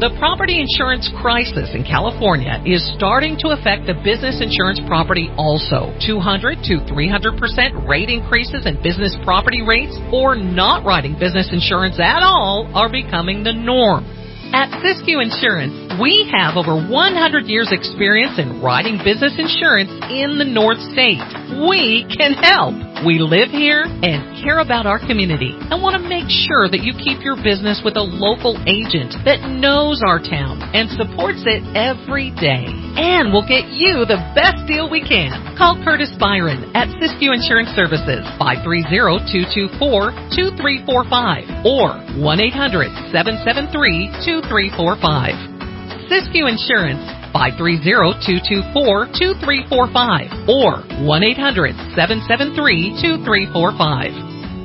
The property insurance crisis in California is starting to affect the business insurance property also. 200 to 300% rate increases in business property rates or not writing business insurance at all are becoming the norm. At Siskiyou Insurance, we have over 100 years experience in writing business insurance in the North State. We can help. We live here and care about our community and want to make sure that you keep your business with a local agent that knows our town and supports it every day. And we'll get you the best deal we can. Call Curtis Byron at Siskiyou Insurance Services, 530-224-2345 or 1-800-773-2345. Siskiyou Insurance, 530-224-2345 or 1-800-773-2345.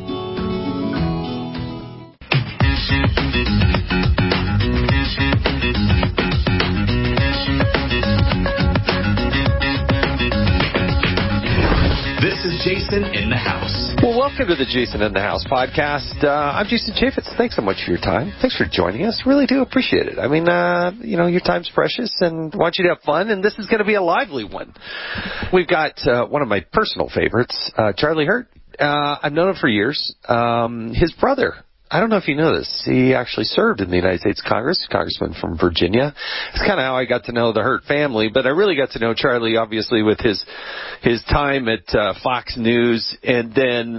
This is Jason in the House. Well, welcome to the Jason in the House podcast. I'm Jason Chaffetz. Thanks so much for your time. Thanks for joining us. Really do appreciate it. I mean, your time's precious and I want you to have fun, and this is going to be a lively one. We've got one of my personal favorites, Charlie Hurt. I've known him for years. His brother, I don't know if you know this, he actually served in the United States Congress, congressman from Virginia. It's kind of how I got to know the Hurt family, but I really got to know Charlie, obviously, with his time at Fox News. And then,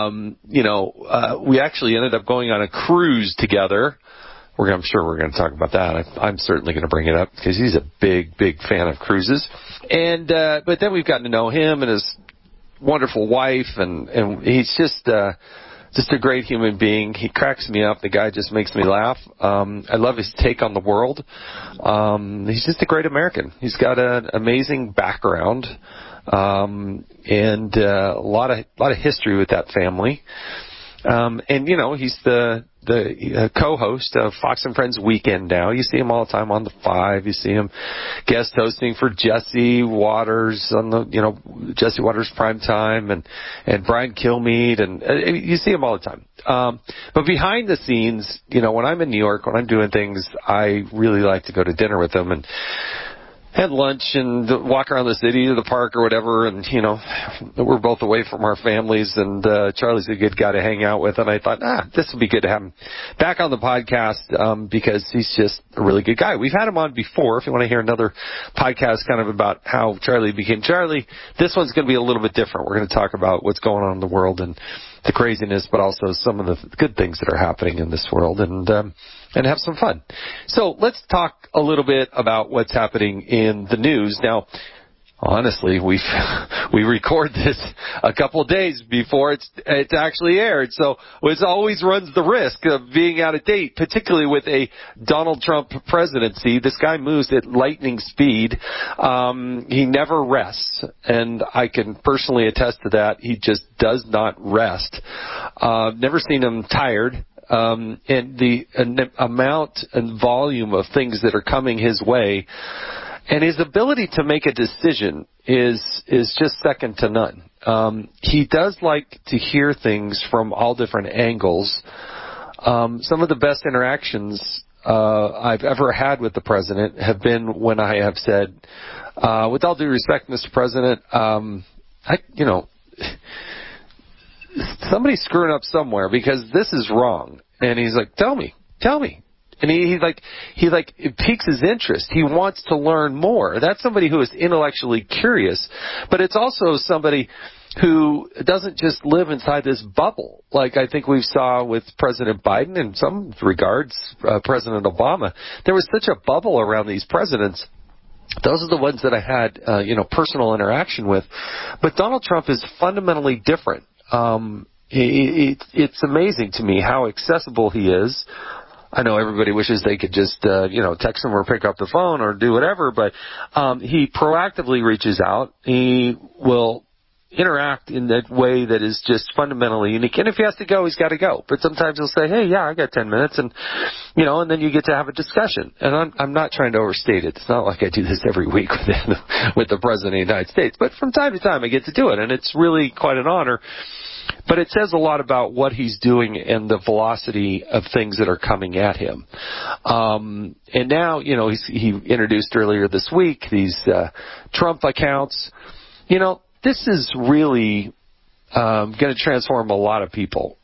we actually ended up going on a cruise together. I'm sure we're going to talk about that. I'm certainly going to bring it up because he's a big, big fan of cruises. And but then we've gotten to know him and his wonderful wife, and he's just a great human being. He cracks me up. The guy just makes me laugh. I love his take on the world. He's just a great American. He's got an amazing background, and a lot of history with that family. He's the co-host of Fox and Friends Weekend now. You see him all the time on the 5. You see him guest hosting for Jesse Waters on the, Jesse Waters Primetime and Brian Kilmeade, and you see him all the time. But behind the scenes, when I'm in New York, when I'm doing things, I really like to go to dinner with him and had lunch and walk around the city or the park or whatever, and we're both away from our families, and Charlie's a good guy to hang out with, and I thought, this would be good to have him back on the podcast because he's just a really good guy. We've had him on before. If you want to hear another podcast kind of about how Charlie became Charlie, this one's going to be a little bit different. We're going to talk about what's going on in the world and the craziness, but also some of the good things that are happening in this world, and have some fun. So let's talk a little bit about what's happening in the news. Now, honestly, we record this a couple of days before it's actually aired, so it always runs the risk of being out of date, particularly with a Donald Trump presidency. This guy moves at lightning speed. He never rests, and I can personally attest to that. He just does not rest. Never seen him tired. And the amount and volume of things that are coming his way, and his ability to make a decision is just second to none. He does like to hear things from all different angles. Some of the best interactions I've ever had with the president have been when I have said, with all due respect, Mr. President, somebody's screwing up somewhere because this is wrong. And he's like, tell me. And he it piques his interest. He wants to learn more. That's somebody who is intellectually curious, but it's also somebody who doesn't just live inside this bubble. Like I think we saw with President Biden, in some regards, President Obama. There was such a bubble around these presidents. Those are the ones that I had, personal interaction with. But Donald Trump is fundamentally different. It's amazing to me how accessible he is. I know everybody wishes they could just, text him or pick up the phone or do whatever, but he proactively reaches out. He will interact in that way that is just fundamentally unique. And if he has to go, he's got to go. But sometimes he'll say, hey, yeah, I got 10 minutes. And, and then you get to have a discussion. And I'm not trying to overstate it. It's not like I do this every week with the President of the United States. But from time to time, I get to do it. And it's really quite an honor. But it says a lot about what he's doing and the velocity of things that are coming at him. And now, he introduced earlier this week these Trump accounts. This is really going to transform a lot of people.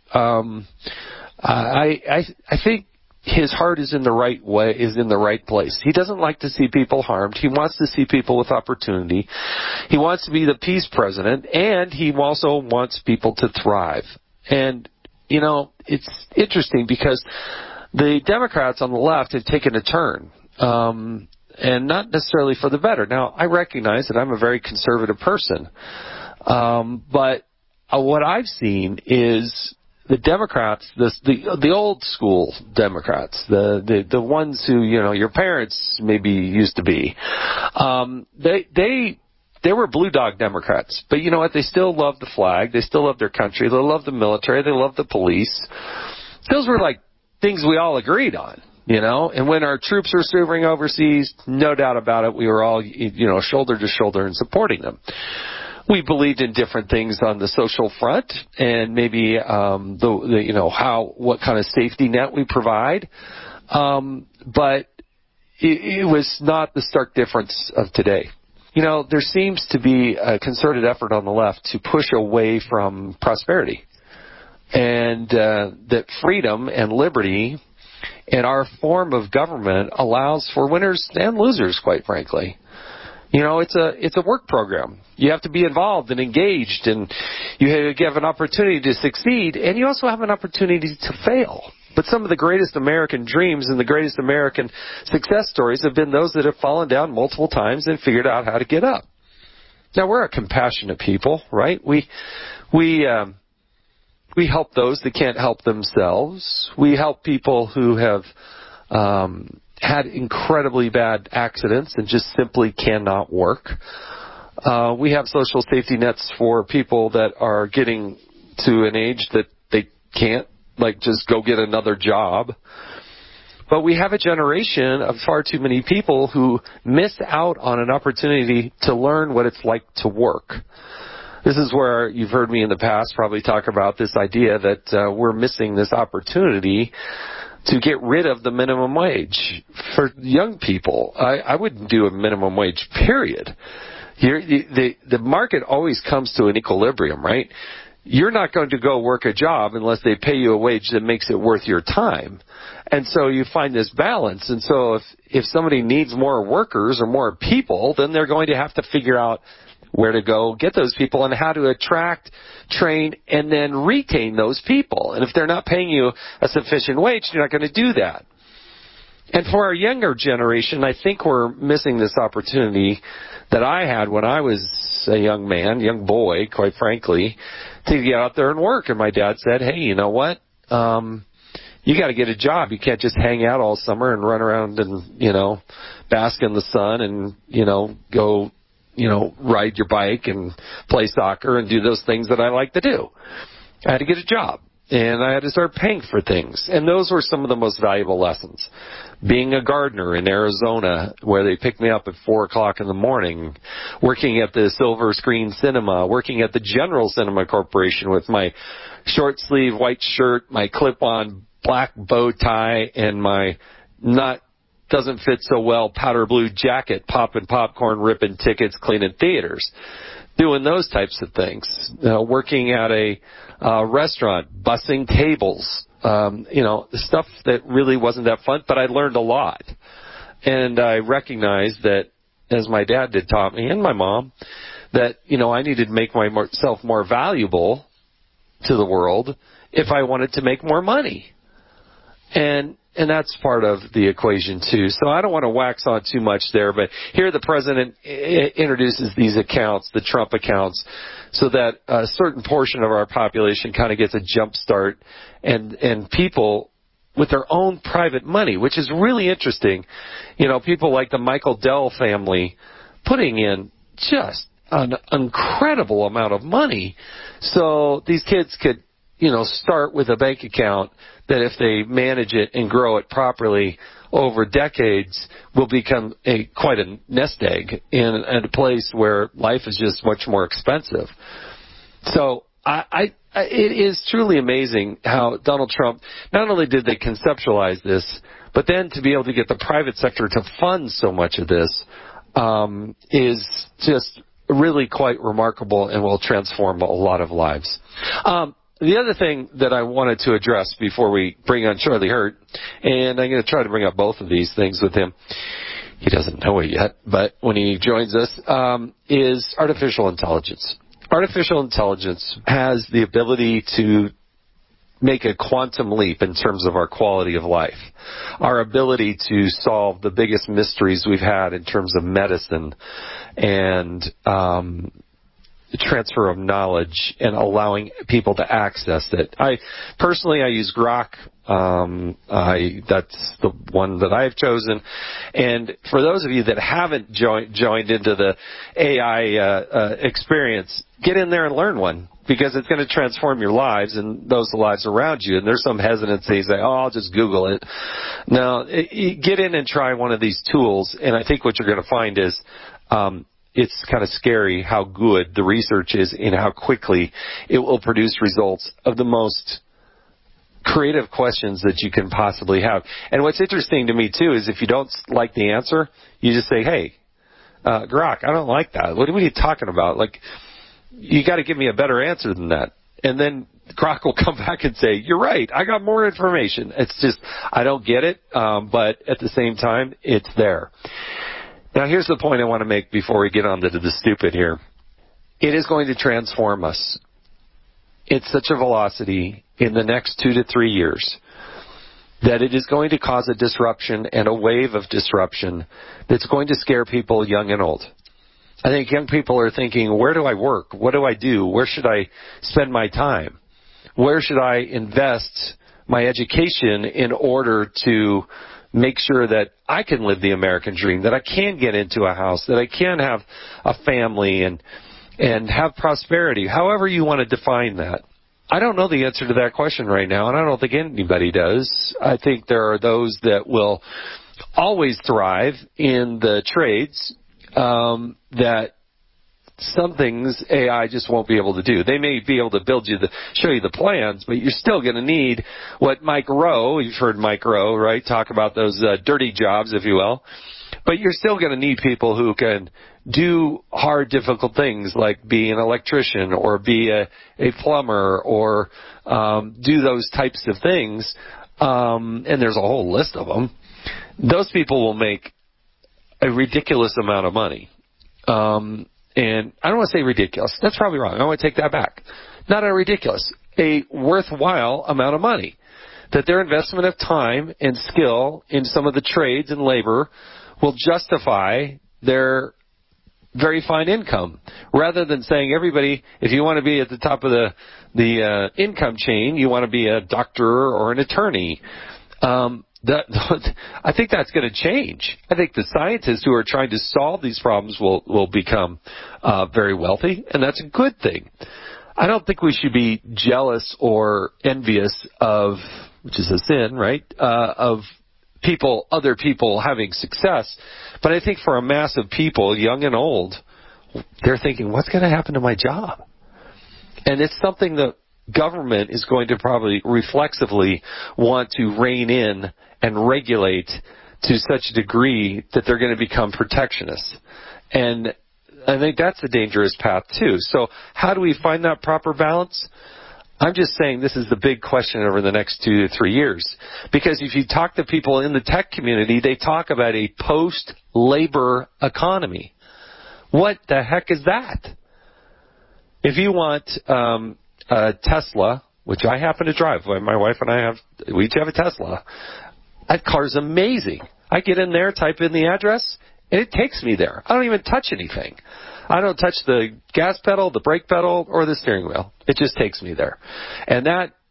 I think his heart is in the right way, is in the right place. He doesn't like to see people harmed. He wants to see people with opportunity. He wants to be the peace president, and he also wants people to thrive. And, it's interesting because the Democrats on the left have taken a turn, and not necessarily for the better. Now, I recognize that I'm a very conservative person, but what I've seen is the Democrats, the old school Democrats, the ones who, your parents maybe used to be, they were blue dog Democrats. But you know what? They still love the flag. They still love their country. They love the military. They love the police. Those were like things we all agreed on, and when our troops were serving overseas, no doubt about it, we were all, shoulder to shoulder in supporting them. We believed in different things on the social front, and maybe what kind of safety net we provide. But it was not the stark difference of today. There seems to be a concerted effort on the left to push away from prosperity, and that freedom and liberty and our form of government allows for winners and losers, quite frankly. It's a work program. You have to be involved and engaged, and you have an opportunity to succeed, and you also have an opportunity to fail. But some of the greatest American dreams and the greatest American success stories have been those that have fallen down multiple times and figured out how to get up. Now, we're a compassionate people, right? We help those that can't help themselves. We help people who have had incredibly bad accidents and just simply cannot work. We have social safety nets for people that are getting to an age that they can't, just go get another job. But we have a generation of far too many people who miss out on an opportunity to learn what it's like to work. This is where you've heard me in the past probably talk about this idea that we're missing this opportunity to get rid of the minimum wage. For young people, I wouldn't do a minimum wage, period. The market always comes to an equilibrium, right? You're not going to go work a job unless they pay you a wage that makes it worth your time. And so you find this balance. And so if somebody needs more workers or more people, then they're going to have to figure out where to go get those people and how to attract, train, and then retain those people. And if they're not paying you a sufficient wage, you're not going to do that. And for our younger generation, I think we're missing this opportunity that I had when I was a young man, young boy, quite frankly, to get out there and work. And my dad said, hey, you know what? You got to get a job. You can't just hang out all summer and run around and, bask in the sun and, go ride your bike and play soccer and do those things that I like to do. I had to get a job, and I had to start paying for things. And those were some of the most valuable lessons. Being a gardener in Arizona, where they picked me up at 4 o'clock in the morning, working at the Silver Screen Cinema, working at the General Cinema Corporation with my short sleeve white shirt, my clip-on black bow tie, and my doesn't fit so well powder blue jacket, popping popcorn, ripping tickets, cleaning theaters, doing those types of things, working at a restaurant, bussing tables, stuff that really wasn't that fun, but I learned a lot. And I recognized that, as my dad did taught me, and my mom, that, I needed to make myself more valuable to the world if I wanted to make more money. And that's part of the equation, too. So I don't want to wax on too much there, but here the president introduces these accounts, the Trump accounts, so that a certain portion of our population kind of gets a jump start, and people with their own private money, which is really interesting. People like the Michael Dell family putting in just an incredible amount of money. So these kids could, start with a bank account that if they manage it and grow it properly over decades will become quite a nest egg in a place where life is just much more expensive. So it is truly amazing how Donald Trump, not only did they conceptualize this, but then to be able to get the private sector to fund so much of this is just really quite remarkable and will transform a lot of lives. The other thing that I wanted to address before we bring on Charlie Hurt, and I'm going to try to bring up both of these things with him. He doesn't know it yet, but when he joins us, is artificial intelligence. Artificial intelligence has the ability to make a quantum leap in terms of our quality of life, our ability to solve the biggest mysteries we've had in terms of medicine and the transfer of knowledge and allowing people to access it. I use Grok. That's the one that I've chosen. And for those of you that haven't joined into the AI experience, get in there and learn one, because it's going to transform your lives and those lives around you. And there's some hesitancy, say, I'll just Google it. No, get in and try one of these tools, and I think what you're going to find is it's kind of scary how good the research is and how quickly it will produce results of the most creative questions that you can possibly have. And what's interesting to me, too, is if you don't like the answer, you just say, hey, Grok, I don't like that. What are you talking about? Like, you got to give me a better answer than that. And then Grok will come back and say, you're right, I got more information. It's just, I don't get it, but at the same time, it's there. Now, here's the point I want to make before we get on to the stupid here. It is going to transform us. It's such a velocity in the next 2 to 3 years that it is going to cause a disruption and a wave of disruption that's going to scare people young and old. I think young people are thinking, where do I work? What do I do? Where should I spend my time? Where should I invest my education in order to make sure that I can live the American dream, that I can get into a house, that I can have a family and have prosperity, however you want to define that. I don't know the answer to that question right now, and I don't think anybody does. I think there are those that will always thrive in the trades that some things AI just won't be able to do. They may be able to show you the plans, but you're still going to need what Mike Rowe, you've heard Mike Rowe, right, talk about those dirty jobs, if you will. But you're still going to need people who can do hard, difficult things like be an electrician or be a plumber or do those types of things. And there's a whole list of them. Those people will make a ridiculous amount of money. And I don't want to say ridiculous. That's probably wrong. I want to take that back. Not a ridiculous. A worthwhile amount of money. That their investment of time and skill in some of the trades and labor will justify their very fine income. Rather than saying, everybody, if you want to be at the top of the income chain, you want to be a doctor or an attorney. I think that's going to change. I think the scientists who are trying to solve these problems will become very wealthy, and that's a good thing. I don't think we should be jealous or envious of, which is a sin, right, of other people having success. But I think for a mass of people, young and old, they're thinking, what's going to happen to my job? And it's something that government is going to probably reflexively want to rein in and regulate to such a degree that they're going to become protectionists. And I think that's a dangerous path too. So how do we find that proper balance? I'm just saying this is the big question over the next 2 to 3 years. Because if you talk to people in the tech community, they talk about a post-labor economy. What the heck is that? If you want a Tesla, which I happen to drive, my wife and we each have a Tesla. That car's amazing. I get in there, type in the address, and it takes me there. I don't even touch anything. I don't touch the gas pedal, the brake pedal, or the steering wheel. It just takes me there. And that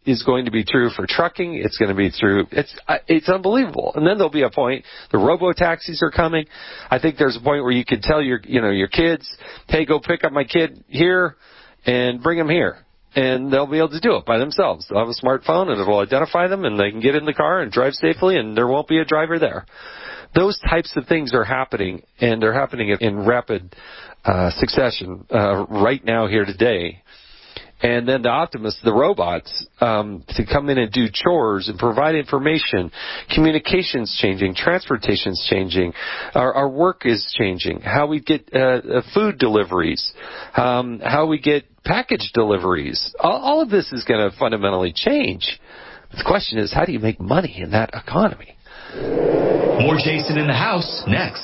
is going to be true for trucking. It's going to be true. It's unbelievable. And then there'll be a point, the robo-taxis are coming. I think there's a point where you can tell your kids, hey, go pick up my kid here and bring him here. And they'll be able to do it by themselves. They'll have a smartphone and it'll identify them and they can get in the car and drive safely and there won't be a driver there. Those types of things are happening, and they're happening in rapid succession right now here today. And then the Optimus, the robots, to come in and do chores and provide information. Communication's changing. Transportation's changing. Our work is changing. How we get food deliveries. How we get package deliveries. All of this is going to fundamentally change. The question is, how do you make money in that economy? More Jason in the House next.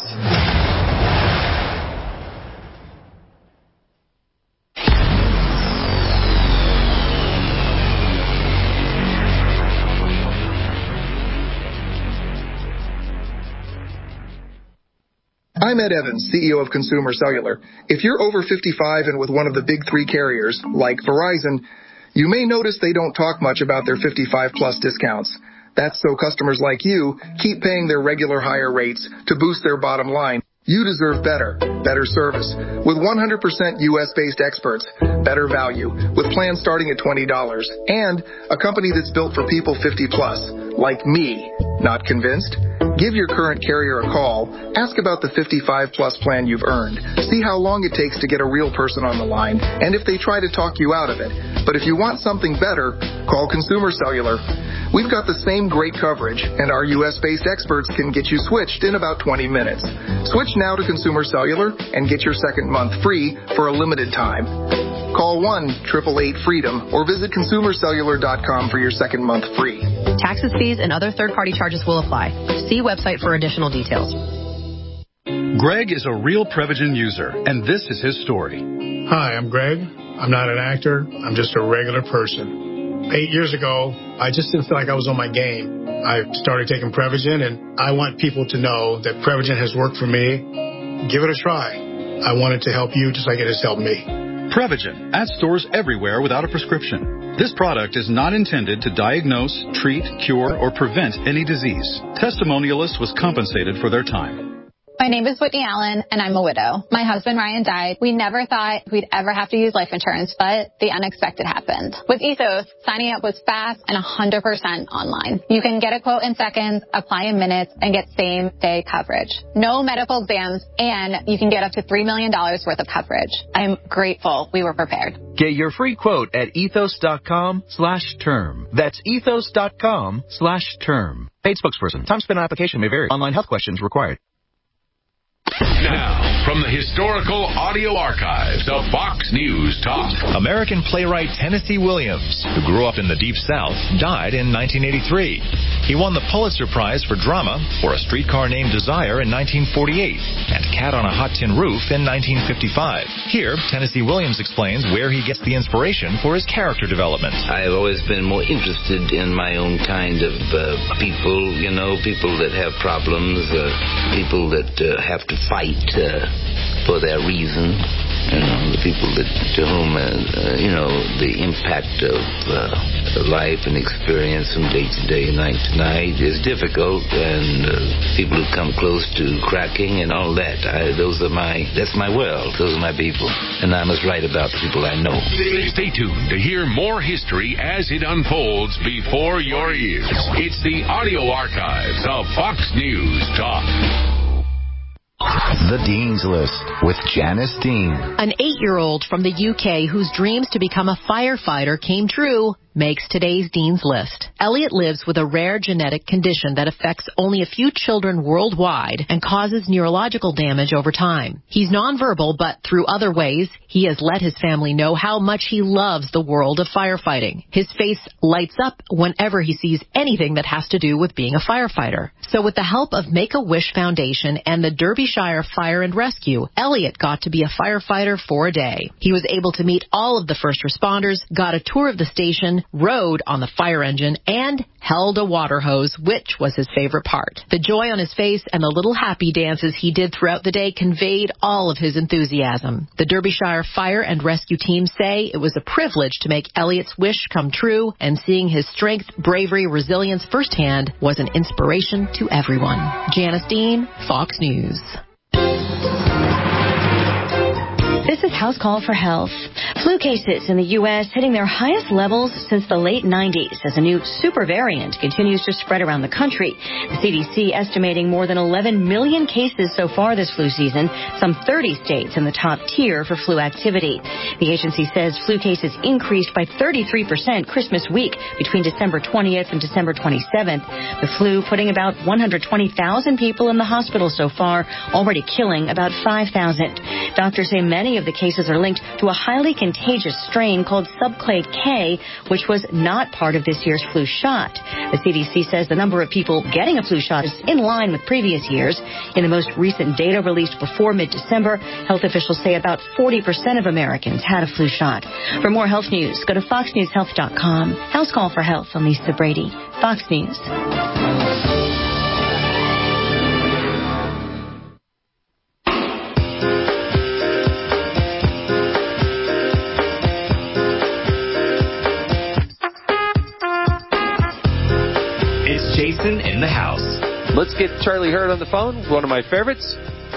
I'm Ed Evans, CEO of Consumer Cellular. If you're over 55 and with one of the big three carriers, like Verizon, you may notice they don't talk much about their 55-plus discounts. That's so customers like you keep paying their regular higher rates to boost their bottom line. You deserve better service. With 100% U.S.-based experts, better value, with plans starting at $20, and a company that's built for people 50-plus, like me. Not convinced? Give your current carrier a call. Ask about the 55-plus plan you've earned. See how long it takes to get a real person on the line, and if they try to talk you out of it. But if you want something better, call Consumer Cellular. We've got the same great coverage, and our U.S.-based experts can get you switched in about 20 minutes. Switch now to Consumer Cellular and get your second month free for a limited time. Call 1-888-FREEDOM or visit ConsumerCellular.com for your second month free. Taxes, fees, and other third-party charges will apply. See website for additional details. Greg is a real Prevagen user, and this is his story. Hi, I'm Greg. I'm not an actor. I'm just a regular person. 8 years ago, I just didn't feel like I was on my game. I started taking Prevagen, and I want people to know that Prevagen has worked for me. Give it a try. I want it to help you just like it has helped me. Prevagen, at stores everywhere without a prescription. This product is not intended to diagnose, treat, cure, or prevent any disease. Testimonialists was compensated for their time. My name is Whitney Allen, and I'm a widow. My husband, Ryan, died. We never thought we'd ever have to use life insurance, but the unexpected happened. With Ethos, signing up was fast and 100% online. You can get a quote in seconds, apply in minutes, and get same-day coverage. No medical exams, and you can get up to $3 million worth of coverage. I'm grateful we were prepared. Get your free quote at ethos.com/term. That's ethos.com/term. Paid spokesperson. Time spent on application may vary. Online health questions required. Now, from the historical audio archives of Fox News Talk. American playwright Tennessee Williams, who grew up in the Deep South, died in 1983. He won the Pulitzer Prize for drama for A Streetcar Named Desire in 1948 and Cat on a Hot Tin Roof in 1955. Here, Tennessee Williams explains where he gets the inspiration for his character development. I've always been more interested in my own kind of people, people that have problems, people that have to fight for their reason, the people to whom, the impact of life and experience from day to day, night to night is difficult, and people who come close to cracking and all that. That's my world. Those are my people, and I must write about the people I know. Stay tuned to hear more history as it unfolds before your ears. It's the audio archives of Fox News Talk. The Dean's List with Janice Dean. An 8-year-old from the UK whose dreams to become a firefighter came true makes today's Dean's List. Elliot lives with a rare genetic condition that affects only a few children worldwide and causes neurological damage over time. He's nonverbal, but through other ways, he has let his family know how much he loves the world of firefighting. His face lights up whenever he sees anything that has to do with being a firefighter. So with the help of Make-A-Wish Foundation and the Derbyshire Fire and Rescue, Elliot got to be a firefighter for a day. He was able to meet all of the first responders, got a tour of the station, rode on the fire engine, and held a water hose, which was his favorite part. The joy on his face and the little happy dances he did throughout the day conveyed all of his enthusiasm. The Derbyshire Fire and Rescue Team say it was a privilege to make Elliot's wish come true, and seeing his strength, bravery, resilience firsthand was an inspiration to everyone. Janice Dean, Fox News. This is House Call for Health. Flu cases in the U.S. hitting their highest levels since the late 90s as a new super variant continues to spread around the country. The CDC estimating more than 11 million cases so far this flu season, some 30 states in the top tier for flu activity. The agency says flu cases increased by 33% Christmas week between December 20th and December 27th. The flu putting about 120,000 people in the hospital so far, already killing about 5,000. Doctors say many of the cases are linked to a highly contagious strain called subclade K, which was not part of this year's flu shot. The CDC says the number of people getting a flu shot is in line with previous years. In the most recent data released before mid-December, health officials say about 40% of Americans had a flu shot. For more health news, go to foxnewshealth.com. House Call for Health. I'm Lisa Brady, Fox News. Jason in the house. Let's get Charlie Hurd on the phone, one of my favorites.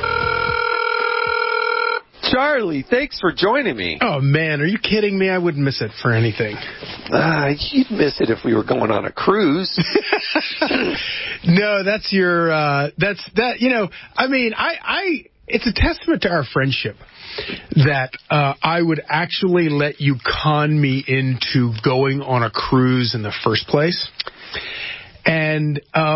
Charlie, thanks for joining me. Oh, man, are you kidding me? I wouldn't miss it for anything. You'd miss it if we were going on a cruise. No, that's your, it's a testament to our friendship that I would actually let you con me into going on a cruise in the first place. And,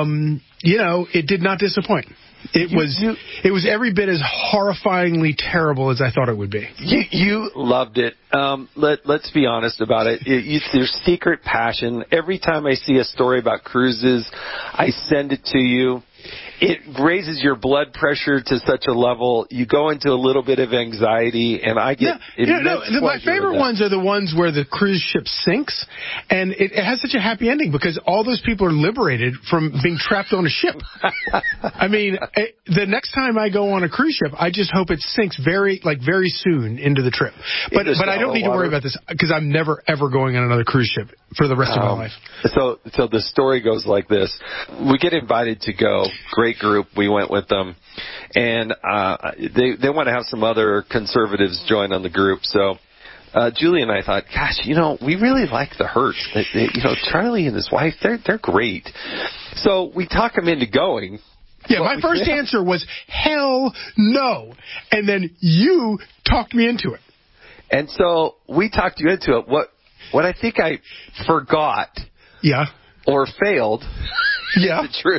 it did not disappoint. It was every bit as horrifyingly terrible as I thought it would be. You loved it. Let's be honest about it. It's your secret passion. Every time I see a story about cruises, I send it to you. It raises your blood pressure to such a level. You go into a little bit of anxiety, and I get my favorite ones are the ones where the cruise ship sinks, and it has such a happy ending because all those people are liberated from being trapped on a ship. I mean, the next time I go on a cruise ship, I just hope it sinks very soon into the trip. But I don't need to worry about this because I'm never ever going on another cruise ship for the rest of my life. So the story goes like this: we get invited to go. Great group. We went with them, and they want to have some other conservatives join on the group. So Julie and I thought, gosh, we really like the Hurts. Charlie and his wife, they're great. So we talk them into going. Yeah, my first answer was hell no, and then you talked me into it. And so we talked you into it. What I think I forgot, or failed, the truth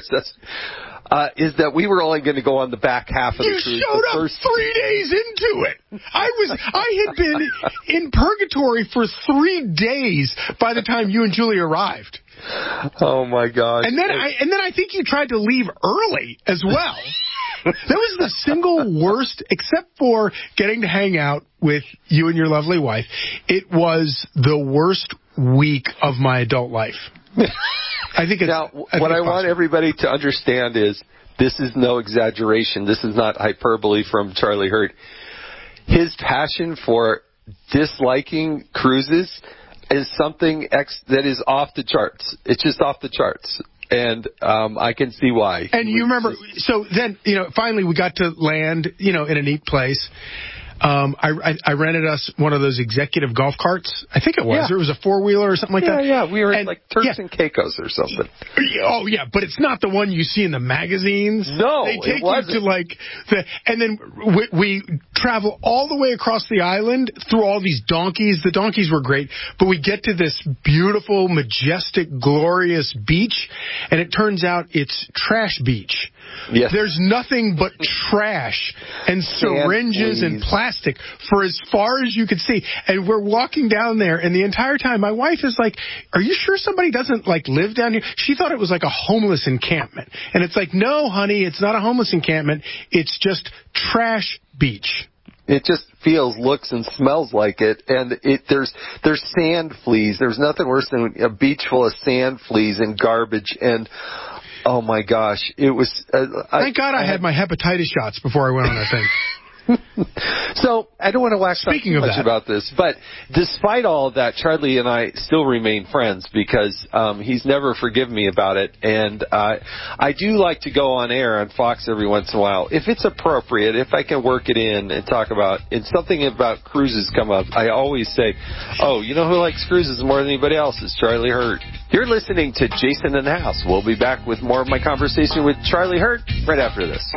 is that we were only going to go on the back half of the cruise. You showed up 3 days into it. I had been in purgatory for 3 days by the time you and Julie arrived. Oh my gosh! And then I think you tried to leave early as well. That was the single worst, except for getting to hang out with you and your lovely wife. It was the worst week of my adult life. I think what I want everybody to understand is this is no exaggeration. This is not hyperbole from Charlie Hurd. His passion for disliking cruises is something that is off the charts. It's just off the charts. And I can see why. And you remember, so then, finally we got to land, in a neat place. I rented us one of those executive golf carts. I think it was. Or it was a four-wheeler or something like that. Yeah, we were like Turks and Caicos or something. Oh, yeah, but it's not the one you see in the magazines. No, they take you to and then we travel all the way across the island through all these donkeys. The donkeys were great, but we get to this beautiful, majestic, glorious beach, and it turns out it's trash beach. Yes. There's nothing but trash and syringes and plastic for as far as you could see. And we're walking down there, and the entire time my wife is like, are you sure somebody doesn't live down here? She thought it was like a homeless encampment. And it's like, no, honey, it's not a homeless encampment. It's just trash beach. It just feels, looks, and smells like it. And there's sand fleas. There's nothing worse than a beach full of sand fleas and garbage. And oh my gosh, it was. Thank God I had my hepatitis shots before I went on that thing. So I don't want to wax on too much about this, but despite all of that, Charlie and I still remain friends because he's never forgiven me about it. And I do like to go on air on Fox every once in a while if it's appropriate, if I can work it in and talk about. And something about cruises come up, I always say, "Oh, you know who likes cruises more than anybody else? Is Charlie Hurt." You're listening to Jason in the House. We'll be back with more of my conversation with Charlie Hurt right after this.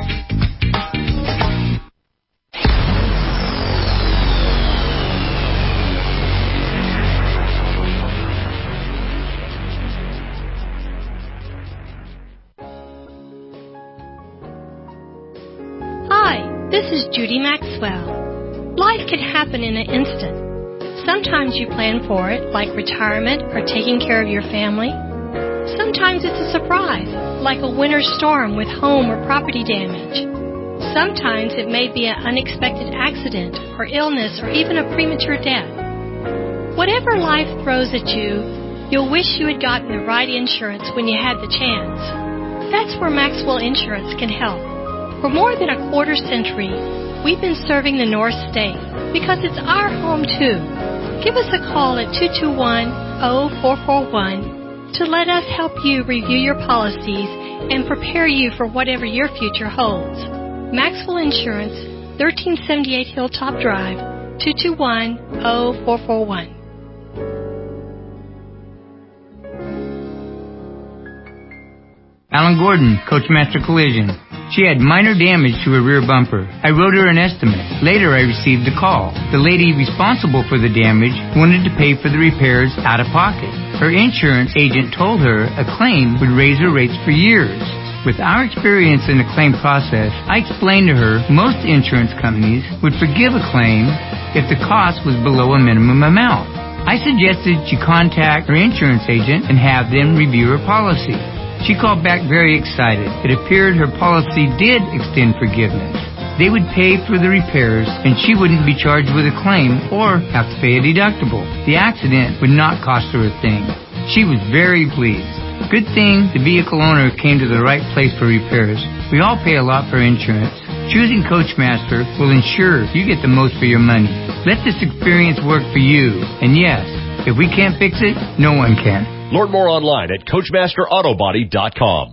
This is Judy Maxwell. Life can happen in an instant. Sometimes you plan for it, like retirement or taking care of your family. Sometimes it's a surprise, like a winter storm with home or property damage. Sometimes it may be an unexpected accident or illness or even a premature death. Whatever life throws at you, you'll wish you had gotten the right insurance when you had the chance. That's where Maxwell Insurance can help. For more than a quarter century, we've been serving the North State because it's our home too. Give us a call at 221-0441 to let us help you review your policies and prepare you for whatever your future holds. Maxwell Insurance, 1378 Hilltop Drive, 221-0441. Alan Gordon, Coachmaster Collision. She had minor damage to her rear bumper. I wrote her an estimate. Later, I received a call. The lady responsible for the damage wanted to pay for the repairs out of pocket. Her insurance agent told her a claim would raise her rates for years. With our experience in the claim process, I explained to her most insurance companies would forgive a claim if the cost was below a minimum amount. I suggested she contact her insurance agent and have them review her policy. She called back very excited. It appeared her policy did extend forgiveness. They would pay for the repairs, and she wouldn't be charged with a claim or have to pay a deductible. The accident would not cost her a thing. She was very pleased. Good thing the vehicle owner came to the right place for repairs. We all pay a lot for insurance. Choosing Coachmaster will ensure you get the most for your money. Let this experience work for you. And yes, if we can't fix it, no one can. Learn more online at CoachmasterAutobody.com.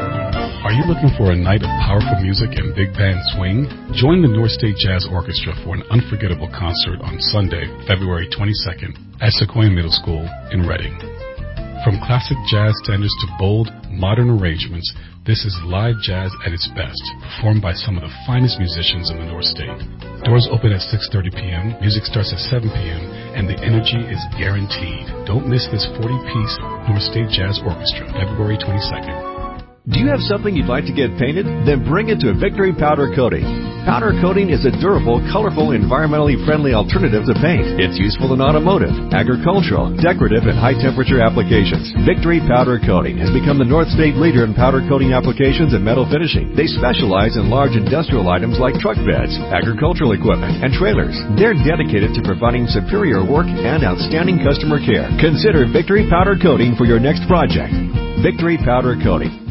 Are you looking for a night of powerful music and big band swing? Join the North State Jazz Orchestra for an unforgettable concert on Sunday, February 22nd at Sequoia Middle School in Reading. From classic jazz standards to bold, modern arrangements, this is live jazz at its best, performed by some of the finest musicians in the North State. Doors open at 6:30 p.m., music starts at 7 p.m., and the energy is guaranteed. Don't miss this 40-piece North State Jazz Orchestra, February 22nd. Do you have something you'd like to get painted? Then bring it to Victory Powder Coating. Powder coating is a durable, colorful, environmentally friendly alternative to paint. It's useful in automotive, agricultural, decorative, and high-temperature applications. Victory Powder Coating has become the North State leader in powder coating applications and metal finishing. They specialize in large industrial items like truck beds, agricultural equipment, and trailers. They're dedicated to providing superior work and outstanding customer care. Consider Victory Powder Coating for your next project. Victory Powder Coating.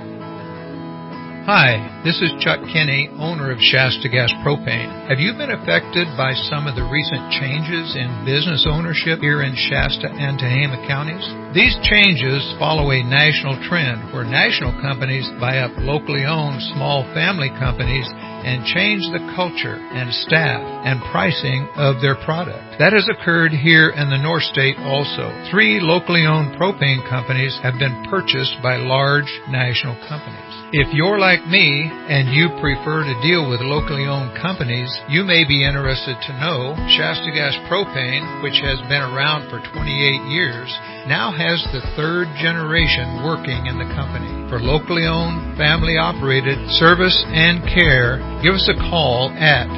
Hi, this is Chuck Kinney, owner of Shasta Gas Propane. Have you been affected by some of the recent changes in business ownership here in Shasta and Tehama counties? These changes follow a national trend where national companies buy up locally owned small family companies and change the culture and staff and pricing of their product. That has occurred here in the North State also. 3 locally owned propane companies have been purchased by large national companies. If you're like me and you prefer to deal with locally owned companies, you may be interested to know Shasta Gas Propane, which has been around for 28 years, now has the 3rd generation working in the company. For locally owned, family operated service and care, give us a call at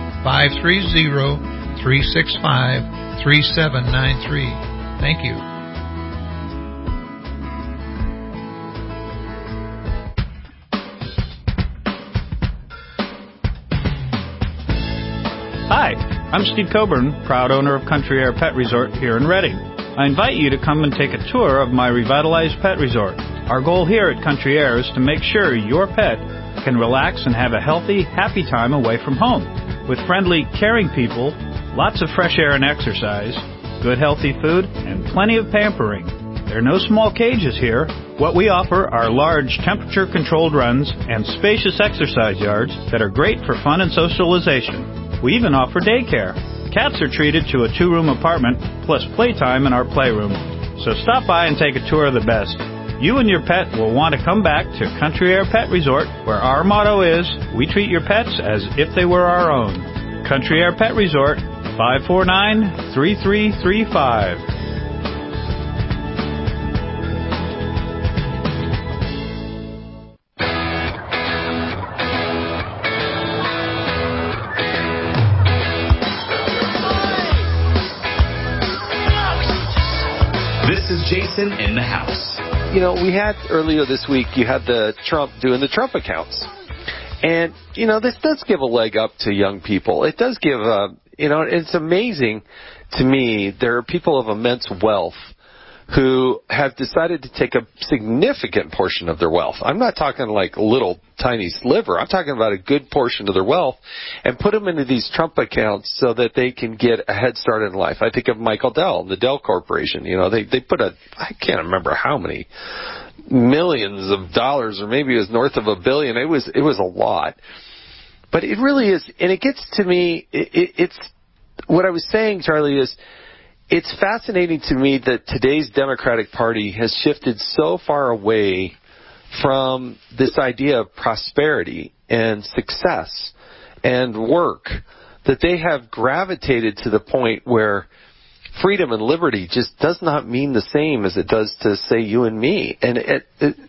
530-365-3793. Thank you. Hi, I'm Steve Coburn, proud owner of Country Air Pet Resort here in Reading. I invite you to come and take a tour of my revitalized pet resort. Our goal here at Country Air is to make sure your pet can relax and have a healthy, happy time away from home. With friendly, caring people, lots of fresh air and exercise, good healthy food, and plenty of pampering. There are no small cages here. What we offer are large temperature-controlled runs and spacious exercise yards that are great for fun and socialization. We even offer daycare. Cats are treated to a 2-room apartment plus playtime in our playroom. So stop by and take a tour of the best. You and your pet will want to come back to Country Air Pet Resort, where our motto is, we treat your pets as if they were our own. Country Air Pet Resort, 549-3335. Jason in the house. You know, we had earlier this week, you had the Trump doing the Trump accounts. And, you know, this does give a leg up to young people. It does give, you know, it's amazing to me. There are people of immense wealth who have decided to take a significant portion of their wealth. I'm not talking like a little tiny sliver. I'm talking about a good portion of their wealth and put them into these Trump accounts so that they can get a head start in life. I think of Michael Dell, the Dell Corporation. You know, they put I can't remember how many millions of dollars, or maybe it was north of $1 billion. It was a lot. But it really is, and it gets to me, it's what I was saying, Charlie, is it's fascinating to me that today's Democratic Party has shifted so far away from this idea of prosperity and success and work that they have gravitated to the point where freedom and liberty just does not mean the same as it does to, say, you and me. And I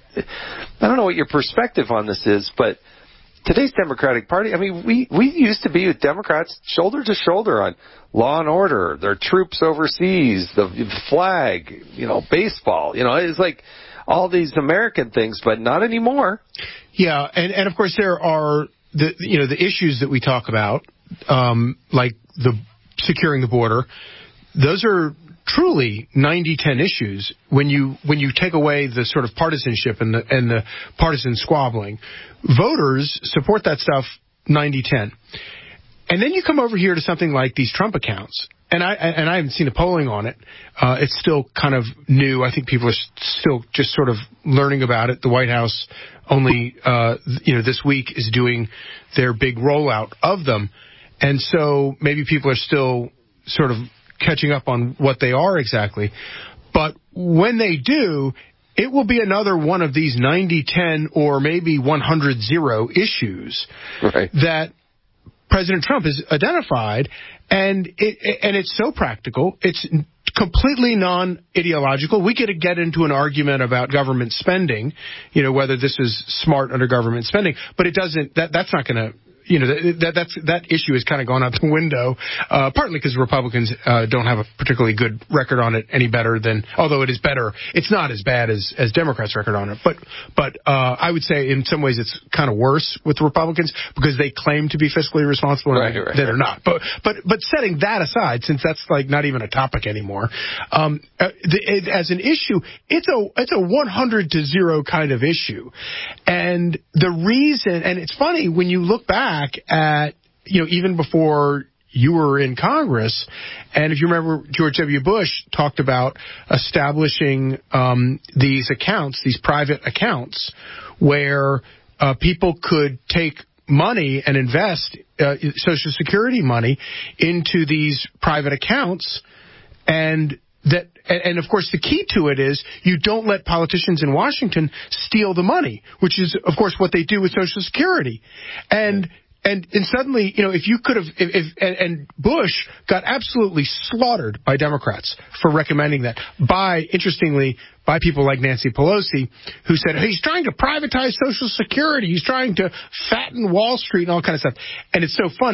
don't know what your perspective on this is, but today's Democratic Party, I mean, we used to be with Democrats shoulder to shoulder on law and order, their troops overseas, the flag, you know, baseball. You know, it's like all these American things, but not anymore. Yeah, and of course there are the issues that we talk about, like the securing the border. Those are truly 90-10 issues when you take away the sort of partisanship and the partisan squabbling. Voters support that stuff 90-10. And then you come over here to something like these Trump accounts, and I haven't seen the polling on it. It's still kind of new. I think people are still just sort of learning about it. The White House only this week is doing their big rollout of them, and so maybe people are still sort of catching up on what they are exactly. But when they do, it will be another one of these 90-10 or maybe 100-0 issues that President Trump has identified, and it's so practical. It's completely non-ideological. We could get into an argument about government spending, you know, whether this is smart under government spending, but it doesn't. That's not going to. You know, that issue has kind of gone out the window, partly because Republicans don't have a particularly good record on it any better than, although it is better, it's not as bad as Democrats' record on it. But I would say in some ways it's kind of worse with the Republicans because they claim to be fiscally responsible and they're not. But setting that aside, since that's like not even a topic anymore, as an issue, it's a 100-0 kind of issue. And the reason, and it's funny when you look back at, you know, even before you were in Congress, and if you remember, George W. Bush talked about establishing these accounts, these private accounts, where people could take money and invest Social Security money into these private accounts, and of course, the key to it is you don't let politicians in Washington steal the money, which is, of course, what they do with Social Security. And suddenly, you know, if you could have, and Bush got absolutely slaughtered by Democrats for recommending that, interestingly, by people like Nancy Pelosi, who said, hey, he's trying to privatize Social Security, he's trying to fatten Wall Street and all kind of stuff. And it's so funny,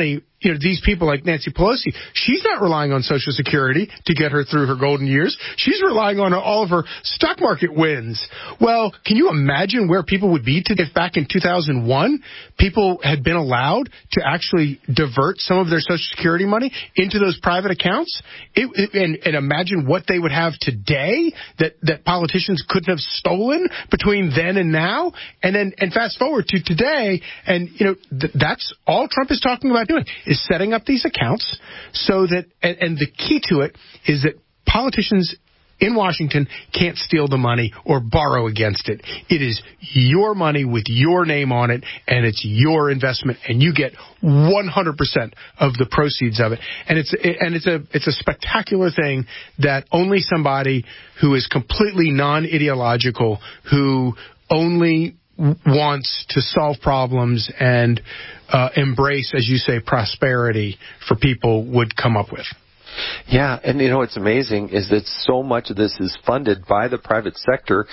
these people like Nancy Pelosi, she's not relying on Social Security to get her through her golden years. She's relying on all of her stock market wins. Well, can you imagine where people would be if back in 2001 people had been allowed to actually divert some of their Social Security money into those private accounts? And imagine what they would have today that politicians couldn't have stolen between then and now. And fast forward to today, and that's all Trump is talking about doing, is setting up these accounts so that, and the key to it is that politicians in Washington can't steal the money or borrow against it. It is your money with your name on it, and it's your investment, and you get 100% of the proceeds of it. And it's a spectacular thing that only somebody who is completely non-ideological, who only wants to solve problems and embrace, as you say, prosperity for people would come up with. Yeah, and what's amazing is that so much of this is funded by the private sector.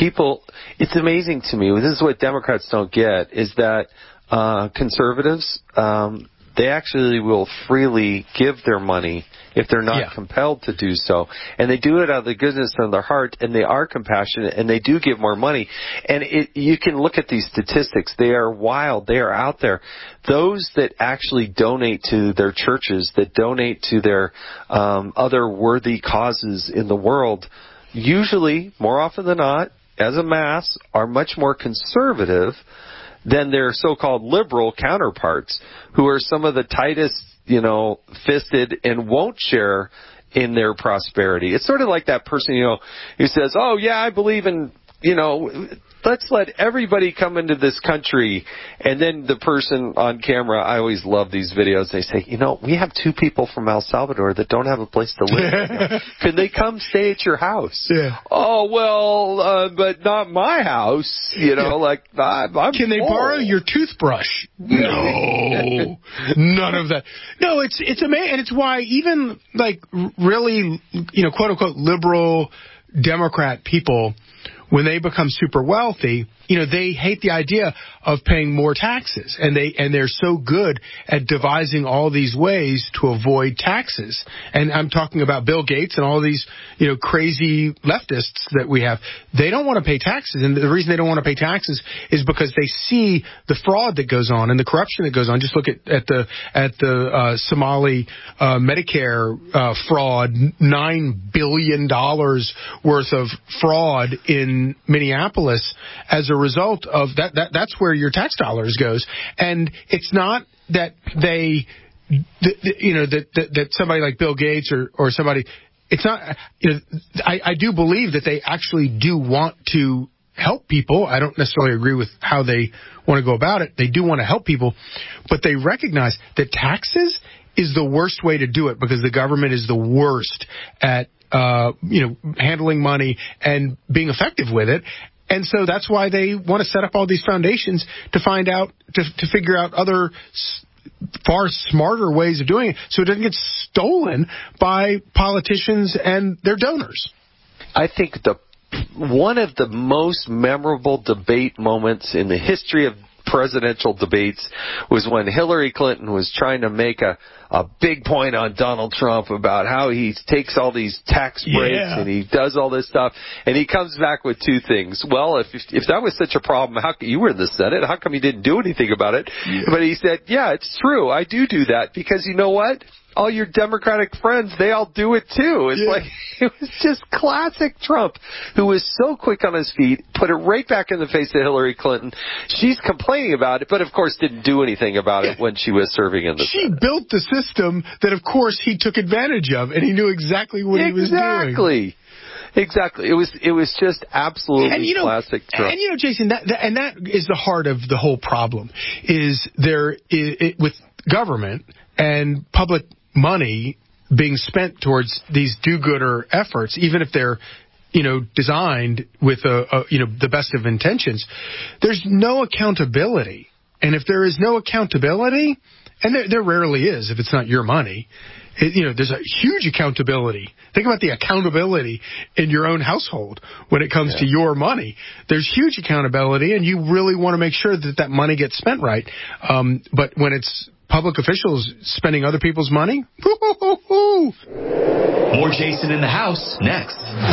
It's amazing to me, this is what Democrats don't get, is that conservatives, they actually will freely give their money if they're not compelled to do so. And they do it out of the goodness of their heart, and they are compassionate, and they do give more money. And you can look at these statistics. They are wild. They are out there. Those that actually donate to their churches, that donate to their other worthy causes in the world, usually, more often than not, as a mass, are much more conservative than their so-called liberal counterparts, who are some of the tightest, fisted and won't share in their prosperity. It's sort of like that person, who says, oh, yeah, I believe in, let's let everybody come into this country. And then the person on camera, I always love these videos. They say, we have 2 people from El Salvador that don't have a place to live. Can they come stay at your house? Yeah. Oh, well, but not my house. I'm Can they borrow your toothbrush? No. None of that. No, it's amazing. And it's why even really, quote unquote liberal Democrat people, when they become super wealthy, they hate the idea of paying more taxes, and they're so good at devising all these ways to avoid taxes. And I'm talking about Bill Gates and all these, crazy leftists that we have. They don't want to pay taxes, and the reason they don't want to pay taxes is because they see the fraud that goes on and the corruption that goes on. Just look at the Somali Medicare fraud, $9 billion worth of fraud in Minneapolis as a result of that's where your tax dollars goes. And it's not that that somebody like Bill Gates or somebody, it's not, I do believe that they actually do want to help people. I don't necessarily agree with how they want to go about it. They do want to help people, but they recognize that taxes is the worst way to do it, because the government is the worst at handling money and being effective with it. And so that's why they want to set up all these foundations to find out, to figure out other far smarter ways of doing it, so it doesn't get stolen by politicians and their donors. I think one of the most memorable debate moments in the history of presidential debates was when Hillary Clinton was trying to make a big point on Donald Trump about how he takes all these tax breaks and he does all this stuff, and he comes back with 2 things. Well, if that was such a problem, you were in the Senate, how come you didn't do anything about it? Yeah. But he said, yeah, it's true, I do that, because you know what? All your Democratic friends, they all do it too. It was just classic Trump, who was so quick on his feet, put it right back in the face of Hillary Clinton. She's complaining about it, but of course didn't do anything about it when she was serving in the Senate. She built the system that of course he took advantage of, and he knew exactly what he was doing. Exactly. It was just absolutely classic Trump. And Jason, that is the heart of the whole problem. Is with government and public money being spent towards these do-gooder efforts, even if they're designed with the best of intentions, there's no accountability. And if there is no accountability, and there rarely is if it's not your money, there's a huge accountability. Think about the accountability in your own household when it comes to your money. There's huge accountability, and you really want to make sure that money gets spent right. But when it's public officials spending other people's money? More Jason in the House next.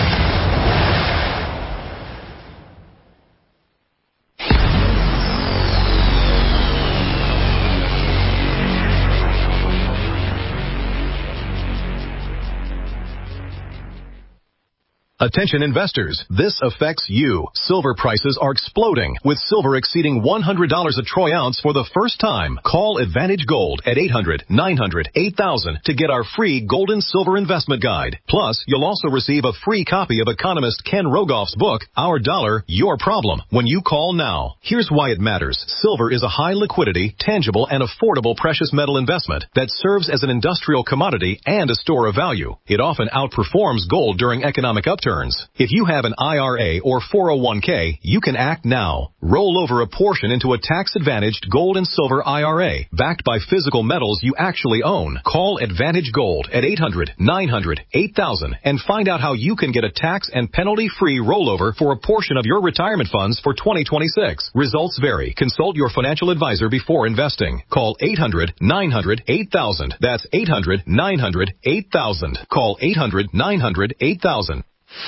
Attention investors, this affects you. Silver prices are exploding, with silver exceeding $100 a troy ounce for the first time. Call Advantage Gold at 800-900-8000 to get our free gold and silver investment guide. Plus, you'll also receive a free copy of economist Ken Rogoff's book, Our Dollar, Your Problem, when you call now. Here's why it matters. Silver is a high liquidity, tangible, and affordable precious metal investment that serves as an industrial commodity and a store of value. It often outperforms gold during economic upturns. If you have an IRA or 401k, you can act now. Roll over a portion into a tax-advantaged gold and silver IRA backed by physical metals you actually own. Call Advantage Gold at 800-900-8000 and find out how you can get a tax and penalty-free rollover for a portion of your retirement funds for 2026. Results vary. Consult your financial advisor before investing. Call 800-900-8000. That's 800-900-8000. Call 800-900-8000.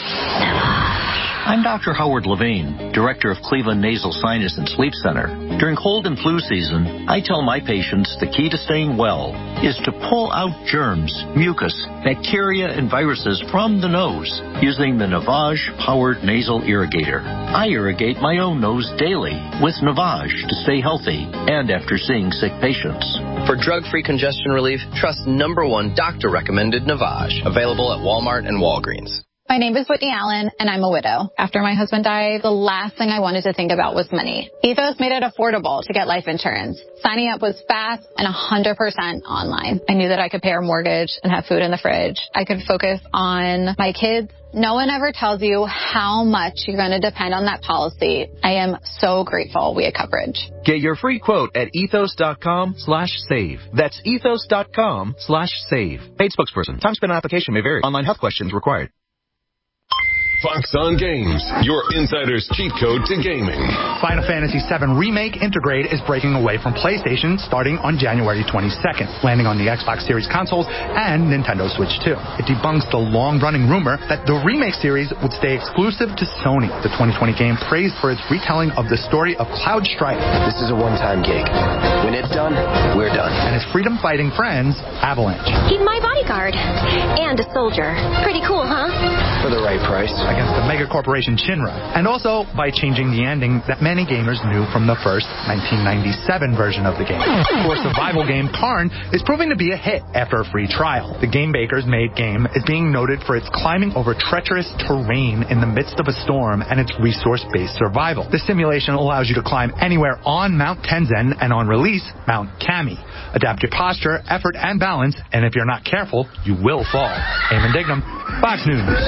I'm Dr. Howard Levine, Director of Cleveland Nasal Sinus and Sleep Center. During cold and flu season, I tell my patients the key to staying well is to pull out germs, mucus, bacteria, and viruses from the nose using the Navage-powered nasal irrigator. I irrigate my own nose daily with Navage to stay healthy and after seeing sick patients. For drug-free congestion relief, trust #1 doctor-recommended Navage, available at Walmart and Walgreens. My name is Whitney Allen, and I'm a widow. After my husband died, the last thing I wanted to think about was money. Ethos made it affordable to get life insurance. Signing up was fast and 100% online. I knew that I could pay our mortgage and have food in the fridge. I could focus on my kids. No one ever tells you how much you're going to depend on that policy. I am so grateful we had coverage. Get your free quote at ethos.com/save. That's ethos.com/save. Paid spokesperson. Time spent on application may vary. Online health questions required. Fox on Games, your insider's cheat code to gaming. Final Fantasy VII Remake Intergrade is breaking away from PlayStation starting on January 22nd, landing on the Xbox Series consoles and Nintendo Switch 2. It debunks the long-running rumor that the Remake series would stay exclusive to Sony. The 2020 game praised for its retelling of the story of Cloud Strife. This is a one-time gig. When it's done, we're done. And its freedom-fighting friends, Avalanche. He's my bodyguard. And a soldier. Pretty cool, huh? For the right price. Against the mega corporation Shinra, and also by changing the ending that many gamers knew from the first 1997 version of the game. For survival game, Karn is proving to be a hit after a free trial. The Game Bakers made game is being noted for its climbing over treacherous terrain in the midst of a storm and its resource-based survival. The simulation allows you to climb anywhere on Mount Tenzin and on release, Mount Kami. Adapt your posture, effort, and balance, and if you're not careful, you will fall. Eamon Dignam, Fox News.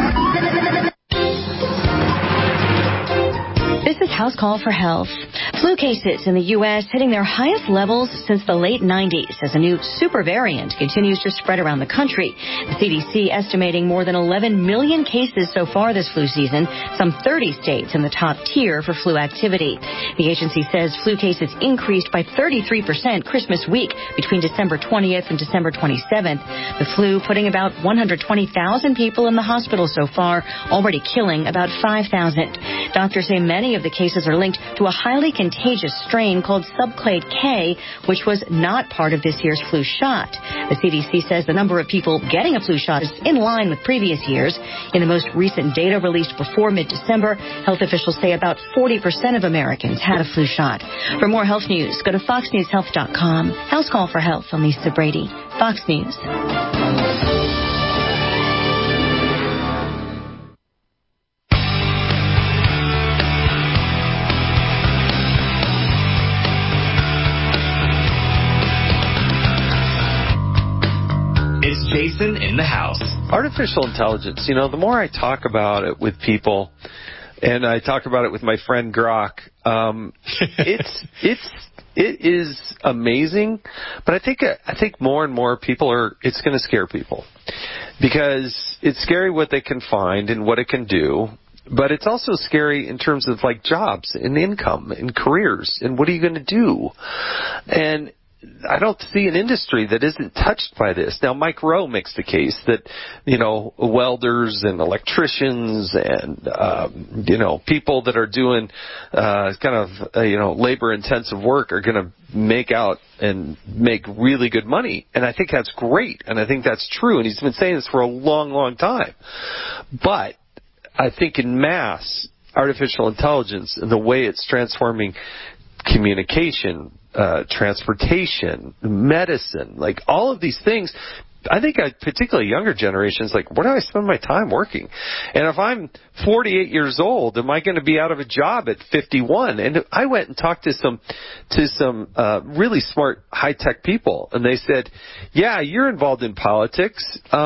This is House Call for Health. Flu cases in the U.S. hitting their highest levels since the late 90s as a new super variant continues to spread around the country. The CDC estimating more than 11 million cases so far this flu season, some 30 states in the top tier for flu activity. The agency says flu cases increased by 33% Christmas week between December 20th and December 27th. The flu putting about 120,000 people in the hospital so far, already killing about 5,000. Doctors say many of the cases are linked to a highly contagious strain called subclade K, which was not part of this year's flu shot. The CDC says the number of people getting a flu shot is in line with previous years. In the most recent data released before mid-December, health officials say about 40% of Americans had a flu shot. For more health news, go to foxnewshealth.com. House Call for Health. I'm Lisa Brady, Fox News. It's Jason in the House. Artificial intelligence, you know, the more I talk about it with people, and I talk about it with my friend Grok, it is amazing, but I think more and more people it's going to scare people, because it's scary what they can find and what it can do, but it's also scary in terms of like jobs and income and careers and what are you going to do? And I don't see an industry that isn't touched by this. Now, Mike Rowe makes the case that, welders and electricians and, people that are doing labor-intensive work are going to make out and make really good money. And I think that's great. And I think that's true. And he's been saying this for a long, long time. But I think in mass, artificial intelligence and the way it's transforming communication, transportation, medicine, like all of these things, I think particularly younger generations, like, where do I spend my time working? And if I'm 48 years old, am I going to be out of a job at 51? And I went and talked to some really smart high-tech people, and they said, yeah, you're involved in politics.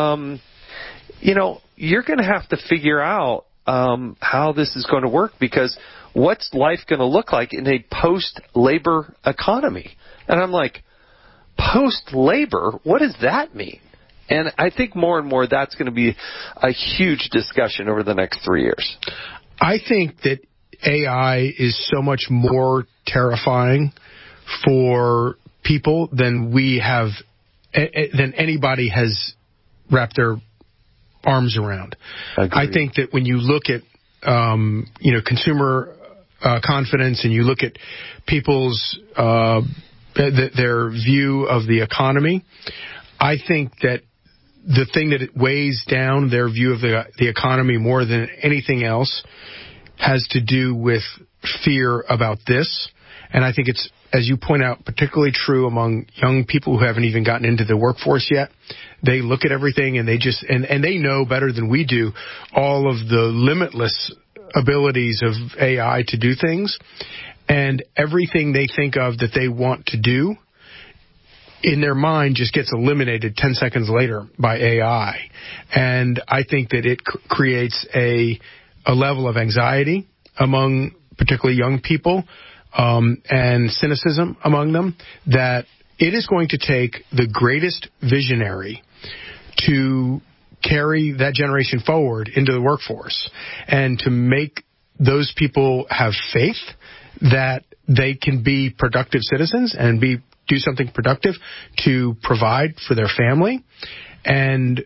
You're going to have to figure out how this is going to work, because what's life going to look like in a post-labor economy? And I'm like, post-labor? What does that mean? And I think more and more that's going to be a huge discussion over the next 3 years. I think that AI is so much more terrifying for people than anybody has wrapped their arms around. I think that when you look at consumer confidence, and you look at people's their view of the economy, I think that the thing that weighs down their view of the economy more than anything else has to do with fear about this. And I think it's, as you point out, particularly true among young people who haven't even gotten into the workforce yet. They look at everything and they just and they know better than we do all of the limitless abilities of AI to do things, and everything they think of that they want to do in their mind just gets eliminated 10 seconds later by AI. And I think that it creates a level of anxiety among particularly young people, and cynicism among them, that it is going to take the greatest visionary to carry that generation forward into the workforce and to make those people have faith that they can be productive citizens and do something productive to provide for their family. And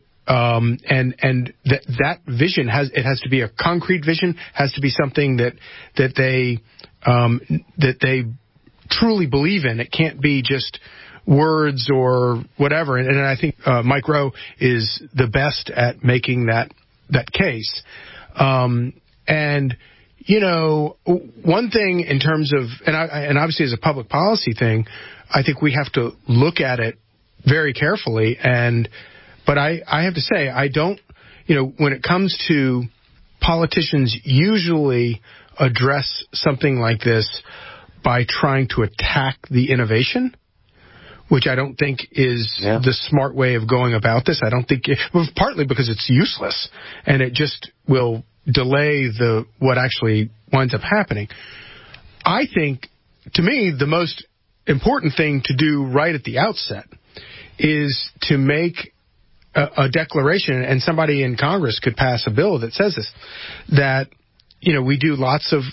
that vision has to be a concrete vision, has to be something that they truly believe in. It can't be just words or whatever. And I think Mike Rowe is the best at making that case. And one thing in terms of, and obviously as a public policy thing, I think we have to look at it very carefully. But I have to say, I don't, when it comes to politicians usually address something like this by trying to attack the innovation, which I don't think is the smart way of going about this. I don't think partly because it's useless and it just will delay what actually winds up happening. I think, to me, the most important thing to do right at the outset is to make a declaration, and somebody in Congress could pass a bill that says this, that we do lots of